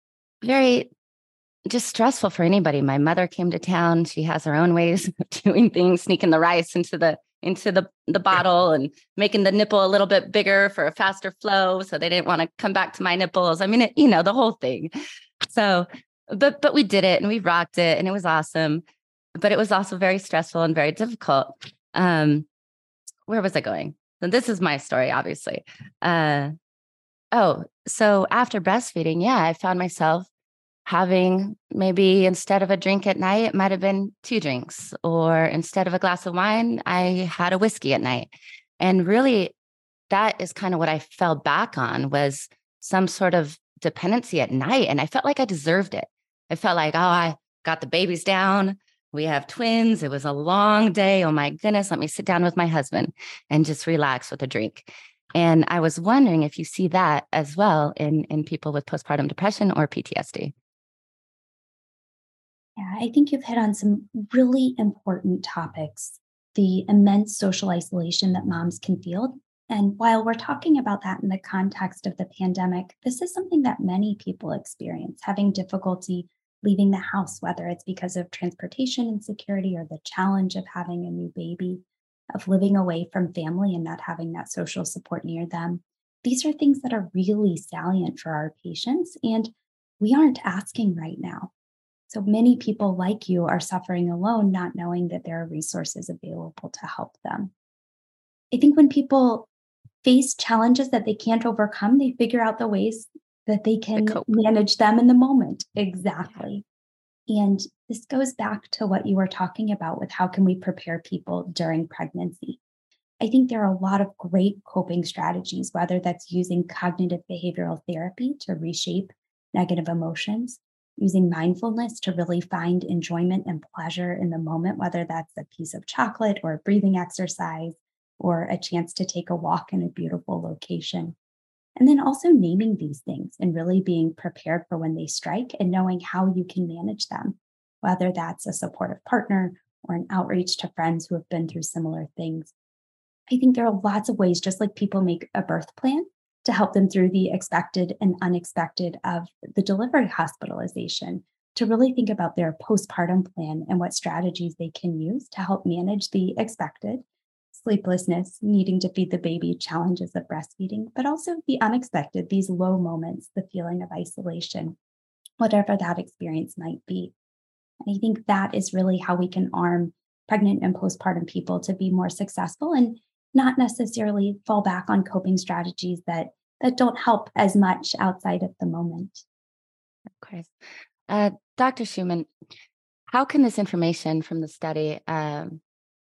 very just stressful for anybody. My mother came to town. She has her own ways of doing things, sneaking the rice into the into the, the bottle and making the nipple a little bit bigger for a faster flow. So they didn't want to come back to my nipples. I mean, it, you know, the whole thing. So, but, but we did it and we rocked it and it was awesome, but it was also very stressful and very difficult. Um, where was I going? So this is my story, obviously. Uh, oh, so after breastfeeding, yeah, I found myself having maybe instead of a drink at night, it might have been two drinks, or instead of a glass of wine, I had a whiskey at night. And really, that is kind of what I fell back on, was some sort of dependency at night. And I felt like I deserved it. I felt like, oh, I got the babies down. We have twins. It was a long day. Oh my goodness, let me sit down with my husband and just relax with a drink. And I was wondering if you see that as well in, in people with postpartum depression or P T S D. Yeah, I think you've hit on some really important topics. The immense social isolation that moms can feel. And while we're talking about that in the context of the pandemic, this is something that many people experience, having difficulty leaving the house, whether it's because of transportation insecurity or the challenge of having a new baby, of living away from family and not having that social support near them. These are things that are really salient for our patients, and we aren't asking right now. So many people like you are suffering alone, not knowing that there are resources available to help them. I think when people face challenges that they can't overcome, they figure out the ways that they can manage them in the moment. Exactly. And this goes back to what you were talking about with how can we prepare people during pregnancy. I think there are a lot of great coping strategies, whether that's using cognitive behavioral therapy to reshape negative emotions, using mindfulness to really find enjoyment and pleasure in the moment, whether that's a piece of chocolate or a breathing exercise or a chance to take a walk in a beautiful location. And then also naming these things and really being prepared for when they strike and knowing how you can manage them. whether that's a supportive partner or an outreach to friends who have been through similar things. I think there are lots of ways, just like people make a birth plan, to help them through the expected and unexpected of the delivery hospitalization, to really think about their postpartum plan and what strategies they can use to help manage the expected sleeplessness, needing to feed the baby, challenges of breastfeeding, but also the unexpected, these low moments, the feeling of isolation, whatever that experience might be. And I think that is really how we can arm pregnant and postpartum people to be more successful and not necessarily fall back on coping strategies that that don't help as much outside of the moment. Okay. Uh, Doctor Schumann, how can this information from the study um,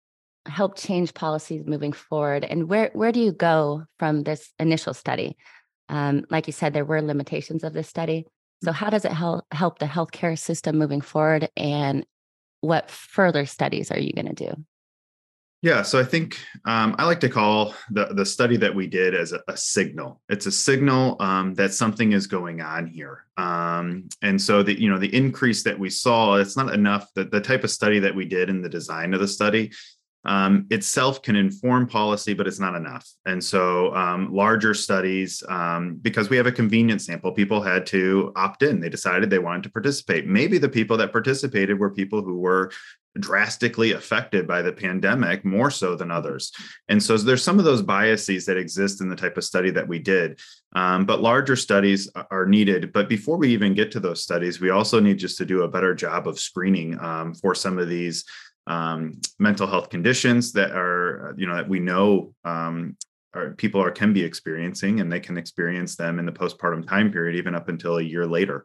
help change policies moving forward? And where, where do you go from this initial study? Um, like you said, there were limitations of this study. So how does it help, help the healthcare system moving forward? And what further studies are you going to do? Yeah, so I think um, I like to call the, the study that we did as a, a signal. It's a signal um, that something is going on here. Um, and so the, you know, the increase that we saw, it's not enough that the type of study that we did in the design of the study um, itself can inform policy, but it's not enough. And so um, larger studies, um, because we have a convenience sample, people had to opt in. They decided they wanted to participate. Maybe the people that participated were people who were drastically affected by the pandemic more so than others. And so there's some of those biases that exist in the type of study that we did, um, but larger studies are needed. But before we even get to those studies, we also need just to do a better job of screening um, for some of these um, mental health conditions that are, you know, that we know um, are, people are can be experiencing, and they can experience them in the postpartum time period, even up until a year later.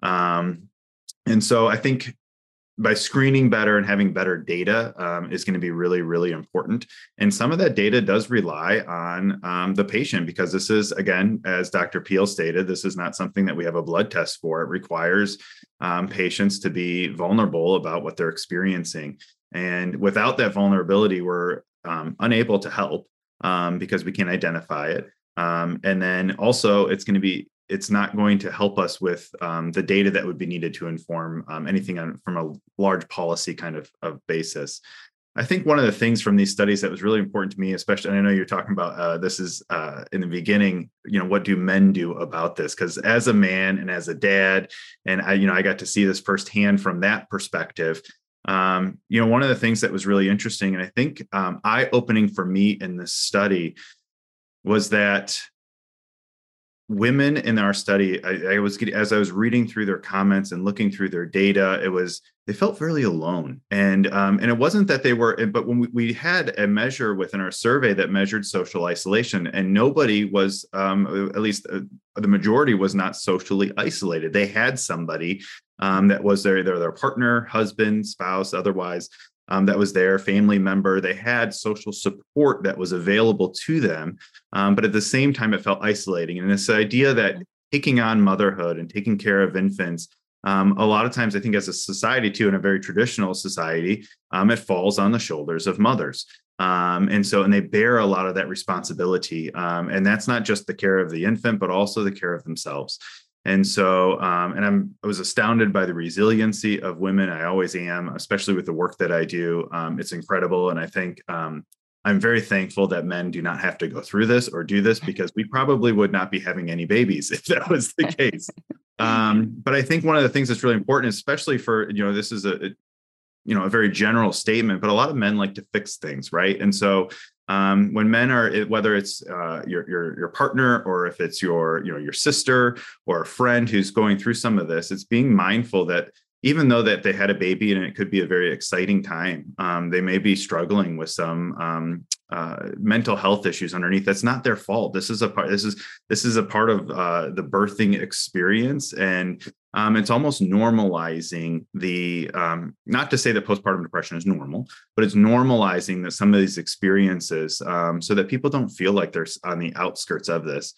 Um, and so I think by screening better and having better data um, is going to be really, really important. And some of that data does rely on um, the patient, because this is, again, as Doctor Peel stated, this is not something that we have a blood test for. It requires um, patients to be vulnerable about what they're experiencing. And without that vulnerability, we're um, unable to help um, because we can't identify it. Um, and then also it's going to be it's not going to help us with um, the data that would be needed to inform um, anything on, from a large policy kind of, of basis. I think one of the things from these studies that was really important to me, especially, and I know you're talking about uh, this is uh, in the beginning, you know, what do men do about this? Because as a man and as a dad, and I, you know, I got to see this firsthand from that perspective. Um, you know, one of the things that was really interesting, and I think um, eye-opening for me in this study, was that women in our study, I, I was getting, as I was reading through their comments and looking through their data, it was, they felt really alone. And, um, and it wasn't that they were, but when we, we had a measure within our survey that measured social isolation, and nobody was, um, at least uh, the majority was not socially isolated. They had somebody um, that was their, their, their partner, husband, spouse, otherwise, Um, that was their family member. They had social support that was available to them. Um, but at the same time, it felt isolating. And this idea that taking on motherhood and taking care of infants, um, a lot of times, I think as a society too, in a very traditional society, um, it falls on the shoulders of mothers. Um, and so, and they bear a lot of that responsibility. Um, and that's not just the care of the infant, but also the care of themselves. And so, um, and I'm, I was astounded by the resiliency of women. I always am, especially with the work that I do. Um, it's incredible. And I think um, I'm very thankful that men do not have to go through this or do this, because we probably would not be having any babies if that was the case. Um, but I think one of the things that's really important, especially for, you know, this is a, you know, a very general statement, but a lot of men like to fix things, right? And so Um, when men are, whether it's uh, your your your partner, or if it's your you know your sister or a friend who's going through some of this, it's being mindful that even though that they had a baby and it could be a very exciting time, um, they may be struggling with some um, uh, mental health issues underneath. That's not their fault. This is a part. This is this is a part of uh, the birthing experience, and um, it's almost normalizing the. Um, not to say that postpartum depression is normal, but it's normalizing that some of these experiences, um, so that people don't feel like they're on the outskirts of this.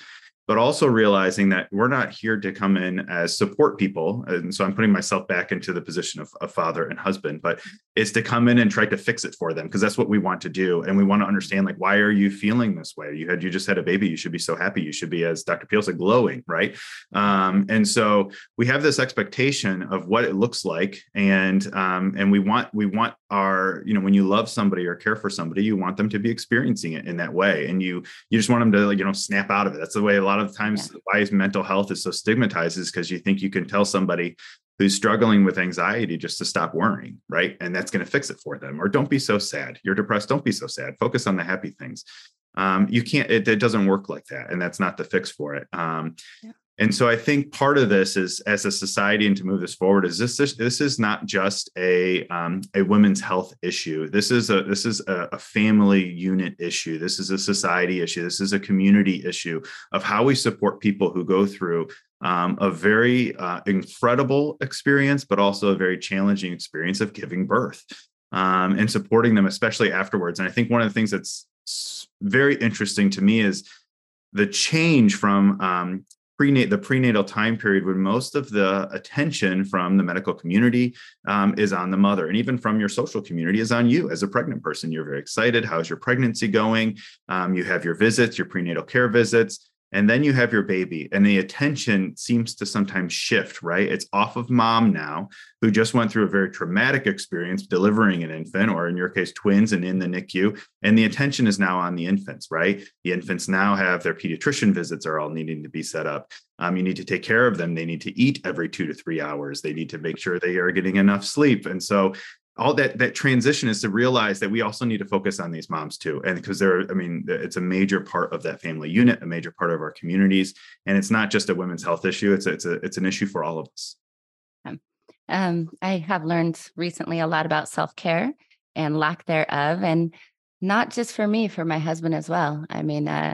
but also realizing that we're not here to come in as support people. And so I'm putting myself back into the position of a father and husband, but it's to come in and try to fix it for them, because that's what we want to do. And we want to understand, like, why are you feeling this way? You had, you just had a baby. You should be so happy. You should be, as Doctor Peel said, glowing, right? Um, and so we have this expectation of what it looks like. And, um, and we want, we want our, you know, when you love somebody or care for somebody, you want them to be experiencing it in that way. And you, you just want them to, like, you know, snap out of it. That's the way a lot of times yeah. why mental health is so stigmatized, is because you think you can tell somebody who's struggling with anxiety just to stop worrying, right? And that's going to fix it for them. Or don't be so sad. You're depressed. Don't be so sad. Focus on the happy things. Um, you can't, it, it doesn't work like that. And that's not the fix for it. Um, yeah. And so I think part of this is, as a society, and to move this forward, is this, this, this is not just a, um, a women's health issue. This is a, this is a, a family unit issue. This is a society issue. This is a community issue of how we support people who go through um, a very uh, incredible experience, but also a very challenging experience of giving birth, um, and supporting them, especially afterwards. And I think one of the things that's very interesting to me is the change from, um, Prenat- the prenatal time period, when most of the attention from the medical community um, is on the mother, and even from your social community is on you as a pregnant person. You're very excited. How's your pregnancy going? Um, you have your visits, your prenatal care visits, and then you have your baby, and the attention seems to sometimes shift, right? It's off of mom now, who just went through a very traumatic experience delivering an infant, or in your case, twins, and in the N I C U. And the attention is now on the infants, right? The infants now have their pediatrician visits are all needing to be set up. Um, you need to take care of them. They need to eat every two to three hours. They need to make sure they are getting enough sleep. And so all that, that transition is to realize that we also need to focus on these moms too. And because they're, I mean, it's a major part of that family unit, a major part of our communities. And it's not just a women's health issue. It's a, it's a, it's an issue for all of us. Um, um, I have learned recently a lot about self-care and lack thereof, and not just for me, for my husband as well. I mean, uh,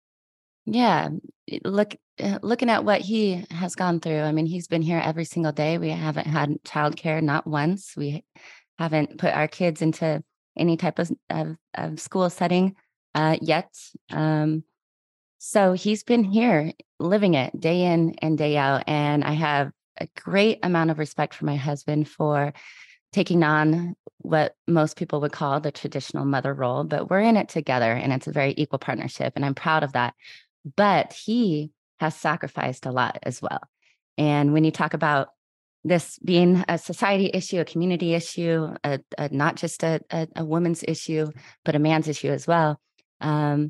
yeah, look, uh, looking at what he has gone through. I mean, he's been here every single day. We haven't had childcare, not once. We haven't put our kids into any type of, of, of school setting uh, yet. Um, so he's been here living it day in and day out. And I have a great amount of respect for my husband for taking on what most people would call the traditional mother role, but we're in it together, and it's a very equal partnership. And I'm proud of that. But he has sacrificed a lot as well. And when you talk about this being a society issue, a community issue, a, a, not just a, a, a woman's issue, but a man's issue as well. Um,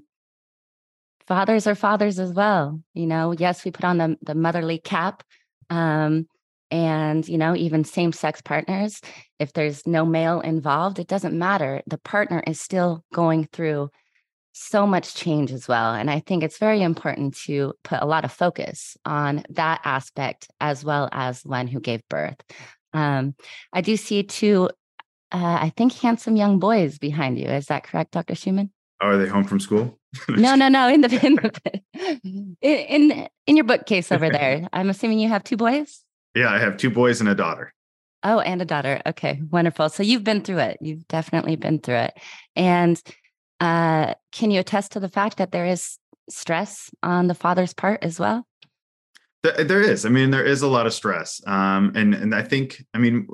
fathers are fathers as well. You know, yes, we put on the, the motherly cap, um, and, you know, even same-sex partners. If there's no male involved, it doesn't matter. The partner is still going through so much change as well. And I think it's very important to put a lot of focus on that aspect, as well as one who gave birth. Um, I do see two, uh, I think, handsome young boys behind you. Is that correct, Doctor Schumann? Oh, are they home from school? no, no, no. In the in, the, in in your bookcase over there. I'm assuming you have two boys? Yeah, I have two boys and a daughter. Oh, and a daughter. Okay, wonderful. So you've been through it. You've definitely been through it. And Uh, can you attest to the fact that there is stress on the father's part as well? There is. I mean, there is a lot of stress. Um, and, and I think, I mean,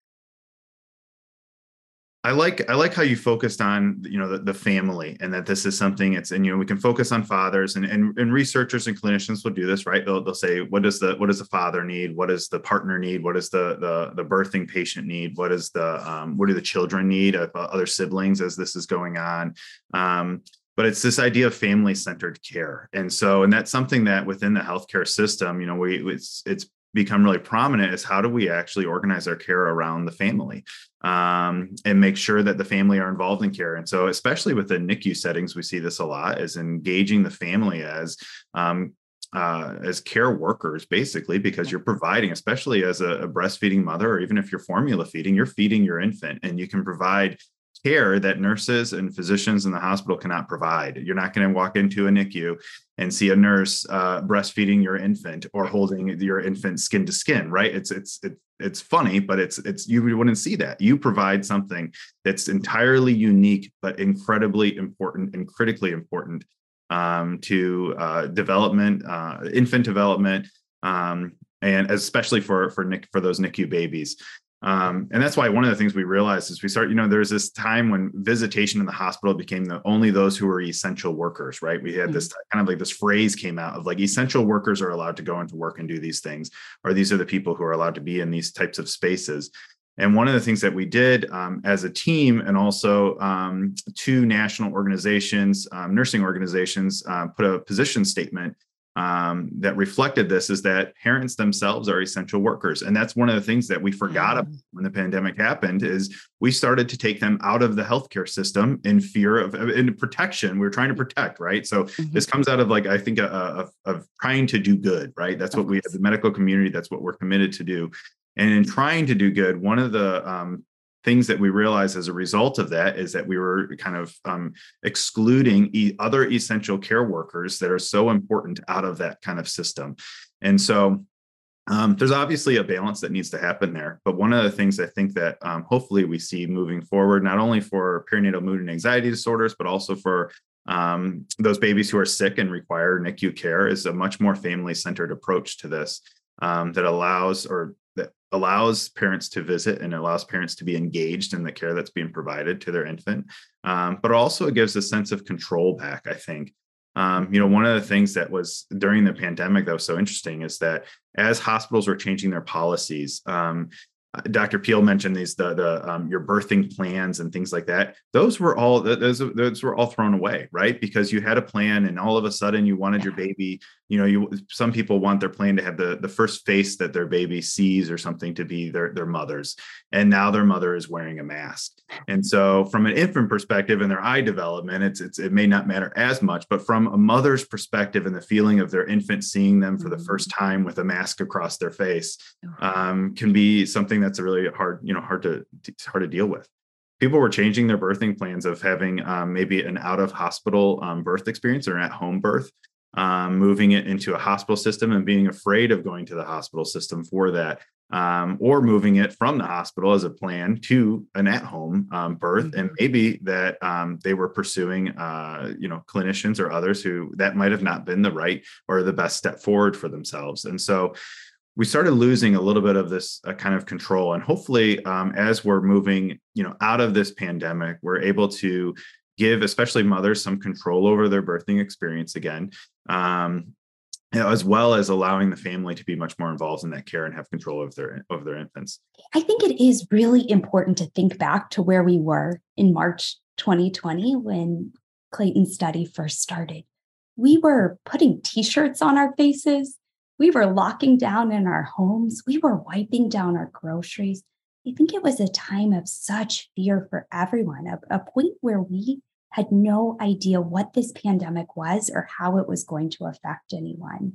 I like, I like how you focused on, you know, the, the family, and that this is something it's, and, you know, we can focus on fathers, and, and, and researchers and clinicians will do this, right? They'll, they'll say, what does the, what does the father need? What does the partner need? What does the, the, the birthing patient need? What is the, um, what do the children need of uh, other siblings as this is going on? Um, But it's this idea of family-centered care. And so, and that's something that within the healthcare system, you know, we, it's, it's become really prominent, is how do we actually organize our care around the family, um, and make sure that the family are involved in care. And so, especially within N I C U settings, we see this a lot, is engaging the family as, um, uh, as care workers, basically, because you're providing, especially as a, a breastfeeding mother, or even if you're formula feeding, you're feeding your infant, and you can provide care that nurses and physicians in the hospital cannot provide. You're not going to walk into a N I C U and see a nurse uh, breastfeeding your infant or holding your infant skin to skin, right? It's it's it's it's funny, but it's it's you wouldn't see that. You provide something that's entirely unique, but incredibly important and critically important um, to uh, development, uh, infant development, um, and especially for for N I C, for those N I C U babies. Um, and that's why one of the things we realized is we start, you know, there's this time when visitation in the hospital became the only those who were essential workers, right? We had this kind of like this phrase came out of like essential workers are allowed to go into work and do these things, or these are the people who are allowed to be in these types of spaces. And one of the things that we did um, as a team, and also um, two national organizations, um, nursing organizations, uh, put a position statement um, that reflected this, is that parents themselves are essential workers. And that's one of the things that we forgot about when the pandemic happened, is we started to take them out of the healthcare system in fear of, in protection. We we're trying to protect, right? So mm-hmm. this comes out of like, I think, a, a, of trying to do good, right? That's what we, as the medical community, that's what we're committed to do. And in trying to do good, one of the um, things that we realized as a result of that is that we were kind of um, excluding e- other essential care workers that are so important out of that kind of system. And so um, there's obviously a balance that needs to happen there. But one of the things I think that um, hopefully we see moving forward, not only for perinatal mood and anxiety disorders, but also for um, those babies who are sick and require N I C U care, is a much more family-centered approach to this um, that allows or that allows parents to visit and allows parents to be engaged in the care that's being provided to their infant. Um, but also it gives a sense of control back, I think. Um, you know, one of the things that was during the pandemic that was so interesting is that as hospitals were changing their policies, um, Doctor Peel mentioned these, the, the um, your birthing plans and things like that. Those were all, those, those were all thrown away, right? Because you had a plan and all of a sudden you wanted your baby, you know, you, some people want their plan to have the, the first face that their baby sees or something to be their, their mother's. And now their mother is wearing a mask. And so from an infant perspective and their eye development, it's, it's, it may not matter as much, but from a mother's perspective and the feeling of their infant seeing them for the first time with a mask across their face um, can be something that that's a really hard, you know, hard to, it's hard to deal with. People were changing their birthing plans of having um, maybe an out of hospital um, birth experience or an at home birth, um, moving it into a hospital system and being afraid of going to the hospital system for that, um, or moving it from the hospital as a plan to an at home um, birth. Mm-hmm. And maybe that um, they were pursuing, uh, you know, clinicians or others who that might have not been the right or the best step forward for themselves. And so we started losing a little bit of this uh, kind of control. And hopefully, um, as we're moving, you know, out of this pandemic, we're able to give, especially mothers, some control over their birthing experience again, um, you know, as well as allowing the family to be much more involved in that care and have control of their over their infants. I think it is really important to think back to where we were in March twenty twenty when Clayton's study first started. We were putting T-shirts on our faces. We were locking down in our homes. We were wiping down our groceries. I think it was a time of such fear for everyone, a, a point where we had no idea what this pandemic was or how it was going to affect anyone.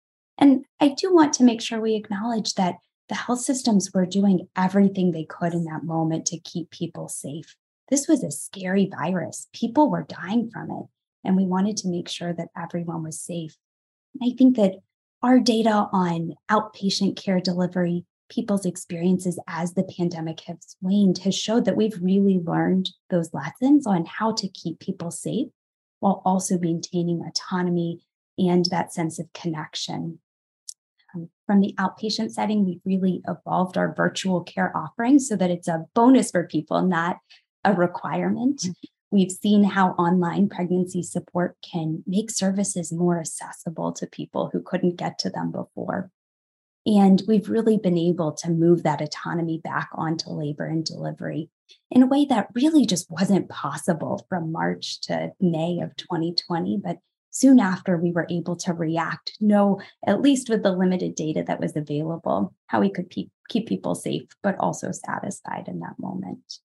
And I do want to make sure we acknowledge that the health systems were doing everything they could in that moment to keep people safe. This was a scary virus. People were dying from it, and we wanted to make sure that everyone was safe. And I think that our data on outpatient care delivery, people's experiences as the pandemic has waned, has showed that we've really learned those lessons on how to keep people safe while also maintaining autonomy and that sense of connection. Um, from the outpatient setting, we've really evolved our virtual care offerings so that it's a bonus for people, not a requirement. Mm-hmm. We've seen how online pregnancy support can make services more accessible to people who couldn't get to them before. And we've really been able to move that autonomy back onto labor and delivery in a way that really just wasn't possible from March to May of twenty twenty. But soon after, we were able to react, know, at least with the limited data that was available, how we could pe- keep people safe, but also satisfied in that moment.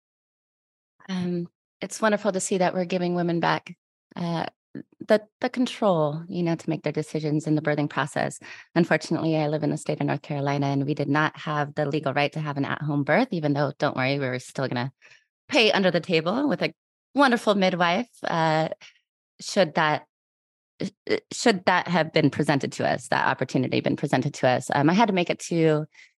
Um. It's wonderful to see that we're giving women back uh, the the control, you know, to make their decisions in the birthing process. Unfortunately, I live in the state of North Carolina, and we did not have the legal right to have an at-home birth, even though, don't worry, we were still going to pay under the table with a wonderful midwife. Uh, should that should that have been presented to us, that opportunity been presented to us, um, I had to make it to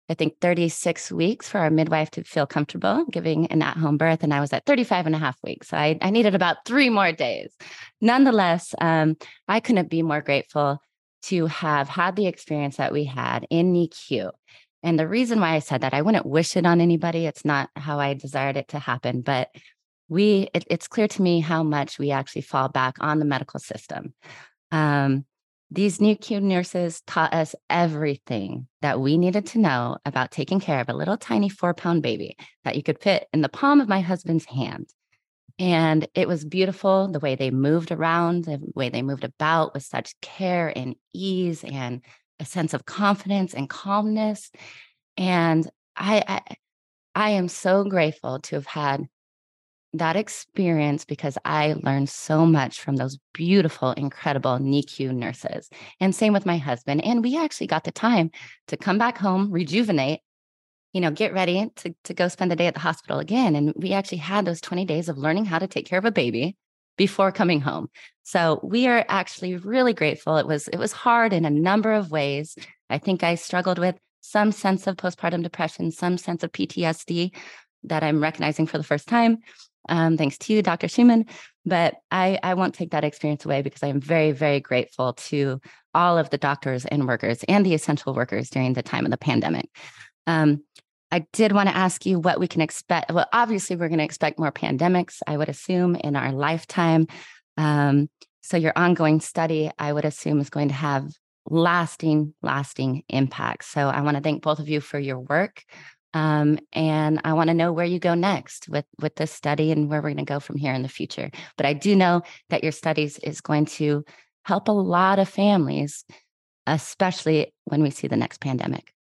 I think, thirty-six weeks for our midwife to feel comfortable giving an at-home birth. And I was at thirty-five and a half weeks. So I, I needed about three more days. Nonetheless, um, I couldn't be more grateful to have had the experience that we had in N I C U. And the reason why I said that, I wouldn't wish it on anybody. It's not how I desired it to happen, but we, it, it's clear to me how much we actually fall back on the medical system. Um, these N I C U nurses taught us everything that we needed to know about taking care of a little tiny four pound baby that you could fit in the palm of my husband's hand. And it was beautiful the way they moved around, the way they moved about with such care and ease and a sense of confidence and calmness. And I, I, I am so grateful to have had that experience because I learned so much from those beautiful, incredible N I C U nurses. And same with my husband. And we actually got the time to come back home, rejuvenate, you know, get ready to, to go spend the day at the hospital again. And we actually had those twenty days of learning how to take care of a baby before coming home. So we are actually really grateful. It was, it was hard in a number of ways. I think I struggled with some sense of postpartum depression, some sense of P T S D that I'm recognizing for the first time. Um, thanks to you, Doctor Schumann. But I, I won't take that experience away because I am very, very grateful to all of the doctors and workers and the essential workers during the time of the pandemic. Um, I did want to ask you what we can expect. Well, obviously, we're going to expect more pandemics, I would assume, in our lifetime. Um, so your ongoing study, I would assume, is going to have lasting, lasting impacts. So I want to thank both of you for your work. Um, and I want to know where you go next with, with this study and where we're going to go from here in the future. But I do know that your studies is going to help a lot of families, especially when we see the next pandemic.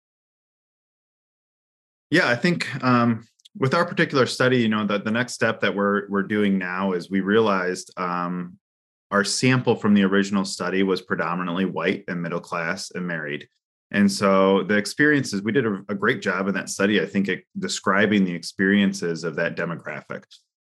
Yeah, I think um, with our particular study, you know, the, the next step that we're we're doing now is we realized um, our sample from the original study was predominantly white and middle class and married. And so the experiences, we did a, a great job in that study, I think, it, describing the experiences of that demographic.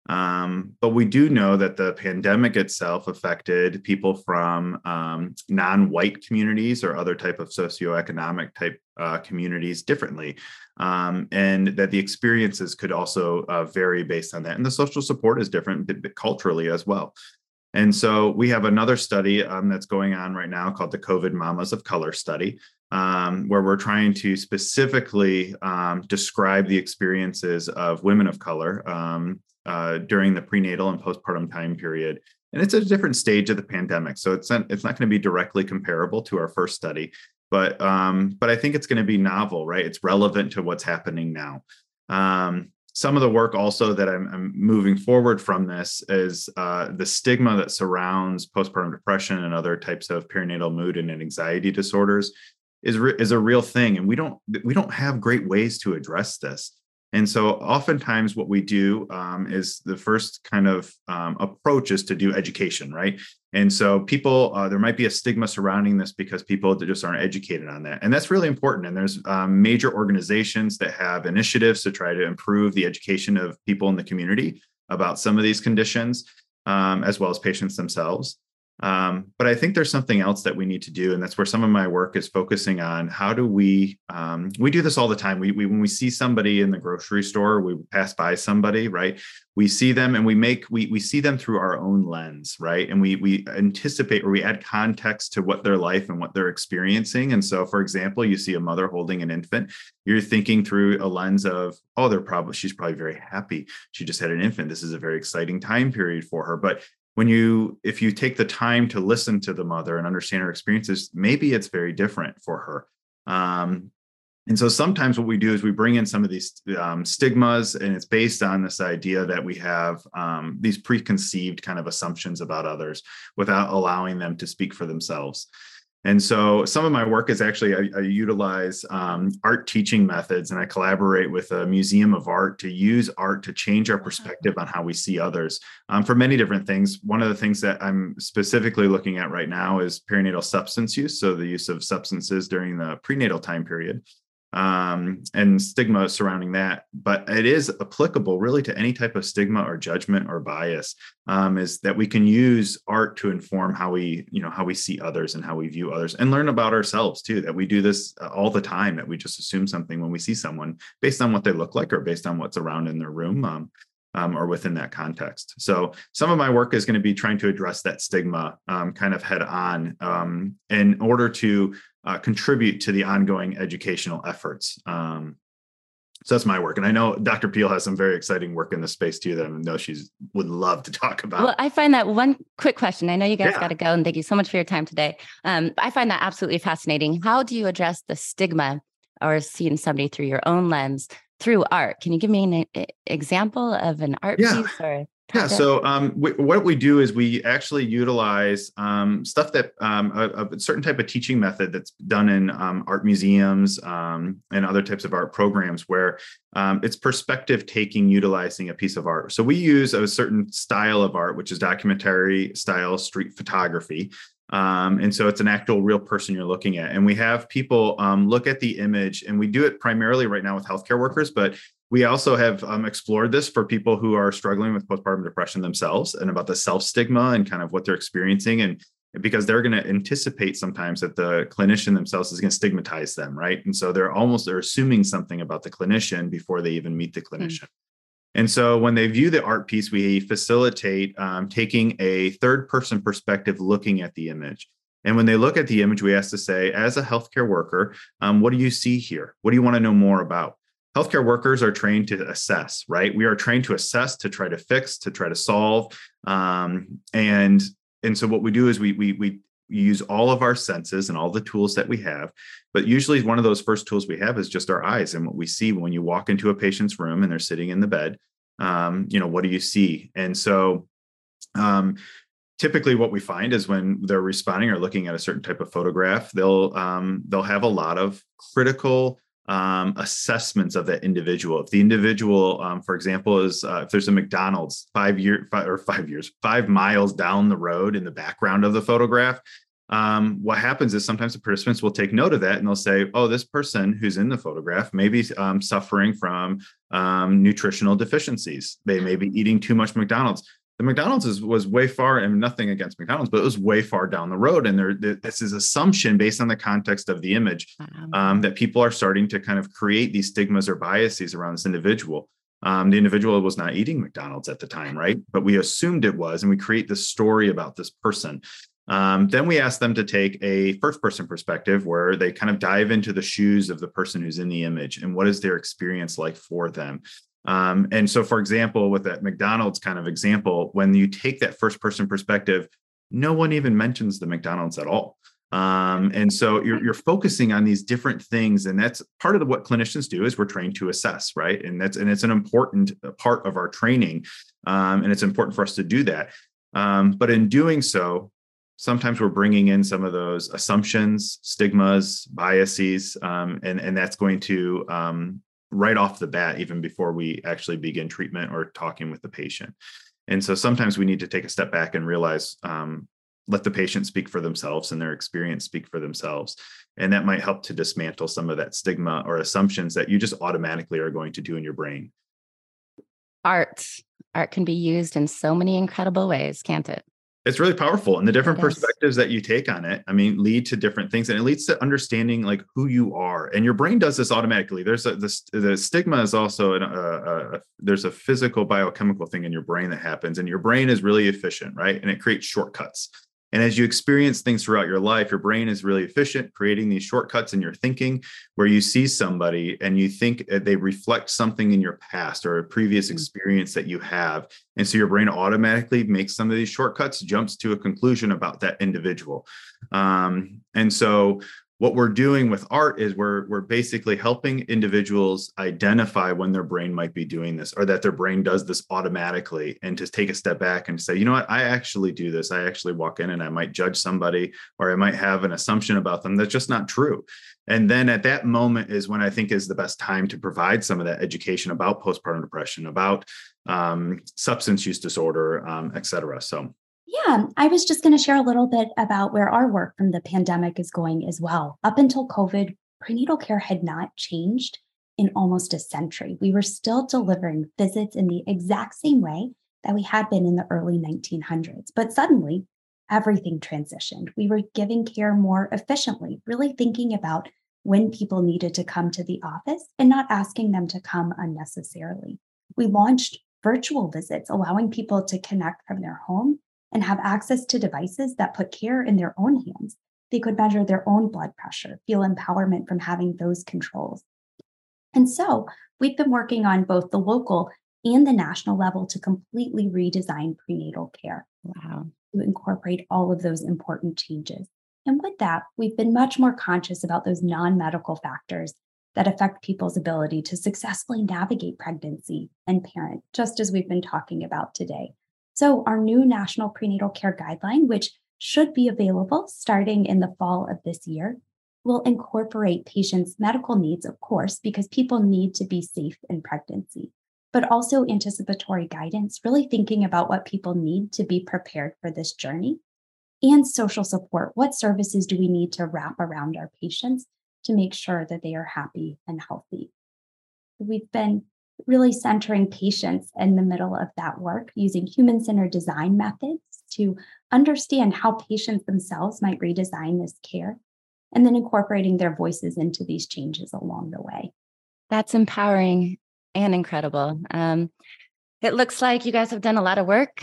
Um, but we do know that the pandemic itself affected people from um, non-white communities or other type of socioeconomic type uh, communities differently. Um, and that the experiences could also uh, vary based on that. And the social support is different but, but culturally as well. And so we have another study um, that's going on right now called the COVID Mamas of Color study, um, where we're trying to specifically um, describe the experiences of women of color um, uh, during the prenatal and postpartum time period. And it's a different stage of the pandemic. So it's not, it's not going to be directly comparable to our first study, but um, but I think it's going to be novel, right? It's relevant to what's happening now. Um, Some of the work also that I'm, I'm moving forward from this is uh, the stigma that surrounds postpartum depression and other types of perinatal mood and anxiety disorders is re- is a real thing, and we don't we don't have great ways to address this. And so, oftentimes, what we do um, is the first kind of um, approach is to do education, right? And so, people uh, there might be a stigma surrounding this because people just aren't educated on that, and that's really important. And there's um, major organizations that have initiatives to try to improve the education of people in the community about some of these conditions, um, as well as patients themselves. Um, but I think there's something else that we need to do, and that's where some of my work is focusing on. How do we, um, we do this all the time. We, we, when we see somebody in the grocery store, we pass by somebody, right? We see them and we make, we, we see them through our own lens, right? And we, we anticipate or we add context to what their life and what they're experiencing. And so, for example, you see a mother holding an infant, you're thinking through a lens of, oh, they're probably, she's probably very happy. She just had an infant. This is a very exciting time period for her. But when you, if you take the time to listen to the mother and understand her experiences, maybe it's very different for her. Um, and so sometimes what we do is we bring in some of these um, stigmas, and it's based on this idea that we have um, these preconceived kind of assumptions about others without allowing them to speak for themselves. And so some of my work is actually, I, I utilize um, art teaching methods, and I collaborate with a museum of art to use art to change our perspective on how we see others um, for many different things. One of the things that I'm specifically looking at right now is perinatal substance use. So the use of substances during the prenatal time period. um, and stigma surrounding that. But it is applicable really to any type of stigma or judgment or bias, um, is that we can use art to inform how we, you know, how we see others and how we view others, and learn about ourselves too, that we do this all the time, that we just assume something when we see someone based on what they look like or based on what's around in their room. Um, Um, or within that context. So some of my work is going to be trying to address that stigma um, kind of head on um, in order to uh, contribute to the ongoing educational efforts. Um, so that's my work. And I know Doctor Peel has some very exciting work in this space too, that I know she's would love to talk about. Well, I find that one quick question. I know you guys Yeah. got to go, and thank you so much for your time today. Um, I find that absolutely fascinating. How do you address the stigma or seeing somebody through your own lens through art? Can you give me an e- example of an art Yeah. piece or Yeah. project? So um, we, what we do is we actually utilize um, stuff that um, a, a certain type of teaching method that's done in um, art museums um, and other types of art programs, where um, it's perspective taking, utilizing a piece of art. So we use a certain style of art, which is documentary style street photography. Um, and so it's an actual real person you're looking at. And we have people um, look at the image, and we do it primarily right now with healthcare workers, but we also have um, explored this for people who are struggling with postpartum depression themselves, and about the self-stigma and kind of what they're experiencing. And because they're going to anticipate sometimes that the clinician themselves is going to stigmatize them, right? And so they're almost, they're assuming something about the clinician before they even meet the clinician. Mm. And so when they view the art piece, we facilitate um, taking a third person perspective, looking at the image. And when they look at the image, we ask to say, as a healthcare worker, um, what do you see here? What do you want to know more about? Healthcare workers are trained to assess, right? We are trained to assess, to try to fix, to try to solve. Um, and, and so what we do is we, we, we use all of our senses and all the tools that we have. But usually one of those first tools we have is just our eyes, and what we see when you walk into a patient's room and they're sitting in the bed. Um, you know, what do you see? And so um, typically what we find is when they're responding or looking at a certain type of photograph, they'll um, they'll have a lot of critical um, assessments of that individual. If the individual, um, for example, is uh, if there's a McDonald's five year five, or five years, five miles down the road in the background of the photograph, um, what happens is sometimes the participants will take note of that, and they'll say, oh, this person who's in the photograph may be um, suffering from um, nutritional deficiencies. They may be eating too much McDonald's. The McDonald's is, was way far, and nothing against McDonald's, but it was way far down the road. And there, this is assumption based on the context of the image, um, that people are starting to kind of create these stigmas or biases around this individual. Um, the individual was not eating McDonald's at the time, right? But we assumed it was, and we create this story about this person. Um, then we ask them to take a first person perspective, where they kind of dive into the shoes of the person who's in the image, and what is their experience like for them. Um, and so, for example, with that McDonald's kind of example, when you take that first person perspective, no one even mentions the McDonald's at all. Um, and so you're, you're focusing on these different things. And that's part of the, what clinicians do, is we're trained to assess, right? And that's, and it's an important part of our training. Um, and it's important for us to do that. Um, but in doing so, sometimes we're bringing in some of those assumptions, stigmas, biases, um, and, and that's going to, um, right off the bat, even before we actually begin treatment or talking with the patient. And so sometimes we need to take a step back and realize, um, let the patient speak for themselves and their experience speak for themselves. And that might help to dismantle some of that stigma or assumptions that you just automatically are going to do in your brain. Art, art can be used in so many incredible ways, can't it? It's really powerful, and the different perspectives that you take on it, I mean, lead to different things, and it leads to understanding like who you are. And your brain does this automatically. There's a, the, the stigma is also an, a, a, there's a physical biochemical thing in your brain that happens, and your brain is really efficient, right? And it creates shortcuts. And as you experience things throughout your life, your brain is really efficient, creating these shortcuts in your thinking, where you see somebody and you think they reflect something in your past or a previous experience that you have. And so your brain automatically makes some of these shortcuts, jumps to a conclusion about that individual. Um, and so what we're doing with art is we're, we're basically helping individuals identify when their brain might be doing this, or that their brain does this automatically, and to take a step back and say, you know what, I actually do this. I actually walk in and I might judge somebody, or I might have an assumption about them that's just not true. And then at that moment is when I think is the best time to provide some of that education about postpartum depression, about um, substance use disorder, um, et cetera. So Yeah, I was just going to share a little bit about where our work from the pandemic is going as well. Up until COVID, prenatal care had not changed in almost a century. We were still delivering visits in the exact same way that we had been in the early nineteen hundreds. But suddenly, everything transitioned. We were giving care more efficiently, really thinking about when people needed to come to the office and not asking them to come unnecessarily. We launched virtual visits, allowing people to connect from their home and have access to devices that put care in their own hands. They could measure their own blood pressure, feel empowerment from having those controls. And so we've been working on both the local and the national level to completely redesign prenatal care. Wow. To incorporate all of those important changes. And with that, we've been much more conscious about those non-medical factors that affect people's ability to successfully navigate pregnancy and parent, just as we've been talking about today. So our new National Prenatal Care Guideline, which should be available starting in the fall of this year, will incorporate patients' medical needs, of course, because people need to be safe in pregnancy, but also anticipatory guidance, really thinking about what people need to be prepared for this journey, and social support. What services do we need to wrap around our patients to make sure that they are happy and healthy? We've been really centering patients in the middle of that work using human-centered design methods to understand how patients themselves might redesign this care, and then incorporating their voices into these changes along the way. That's empowering and incredible. Um, it looks like you guys have done a lot of work,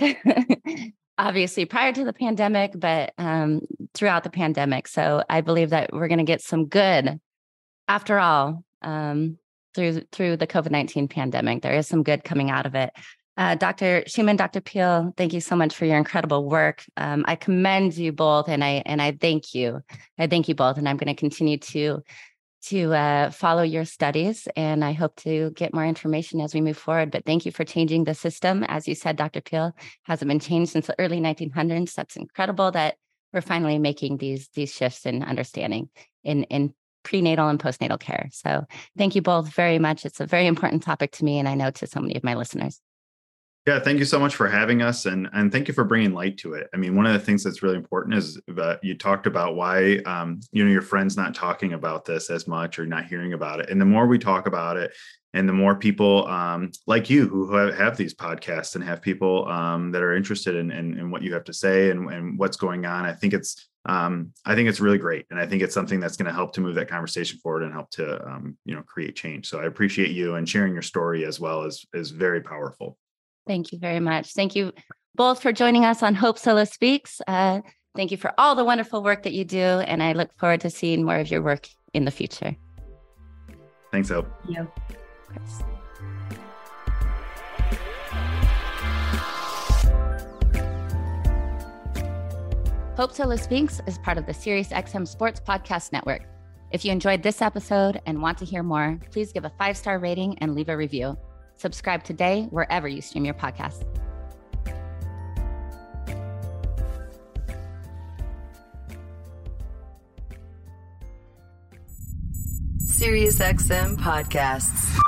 obviously prior to the pandemic, but um, throughout the pandemic. So I believe that we're going to get some good after all um, through through the COVID nineteen pandemic. There is some good coming out of it. Uh, Doctor Schumann, Doctor Peel, thank you so much for your incredible work. Um, I commend you both, and I and I thank you. I thank you both, and I'm going to continue to to uh, follow your studies, and I hope to get more information as we move forward. But thank you for changing the system. As you said, Doctor Peel, hasn't been changed since the early nineteen hundreds. That's incredible that we're finally making these these shifts in understanding in in prenatal and postnatal care. So thank you both very much. It's a very important topic to me, and I know to so many of my listeners. Yeah, thank you so much for having us, and and thank you for bringing light to it. I mean, one of the things that's really important is that you talked about why um, you know your friends not talking about this as much or not hearing about it. And the more we talk about it, and the more people um, like you who have, have these podcasts and have people um, that are interested in, in, in what you have to say and, and what's going on, I think it's um, I think it's really great, and I think it's something that's going to help to move that conversation forward and help to um, you know create change. So I appreciate you, and sharing your story as well is is very powerful. Thank you very much. Thank you both for joining us on Hope Solo Speaks. Uh, thank you for all the wonderful work that you do, and I look forward to seeing more of your work in the future. Thanks, Hope. Thank you. Chris. Hope Solo Speaks is part of the SiriusXM Sports Podcast Network. If you enjoyed this episode and want to hear more, please give a five-star rating and leave a review. Subscribe today wherever you stream your podcasts. SiriusXM Podcasts.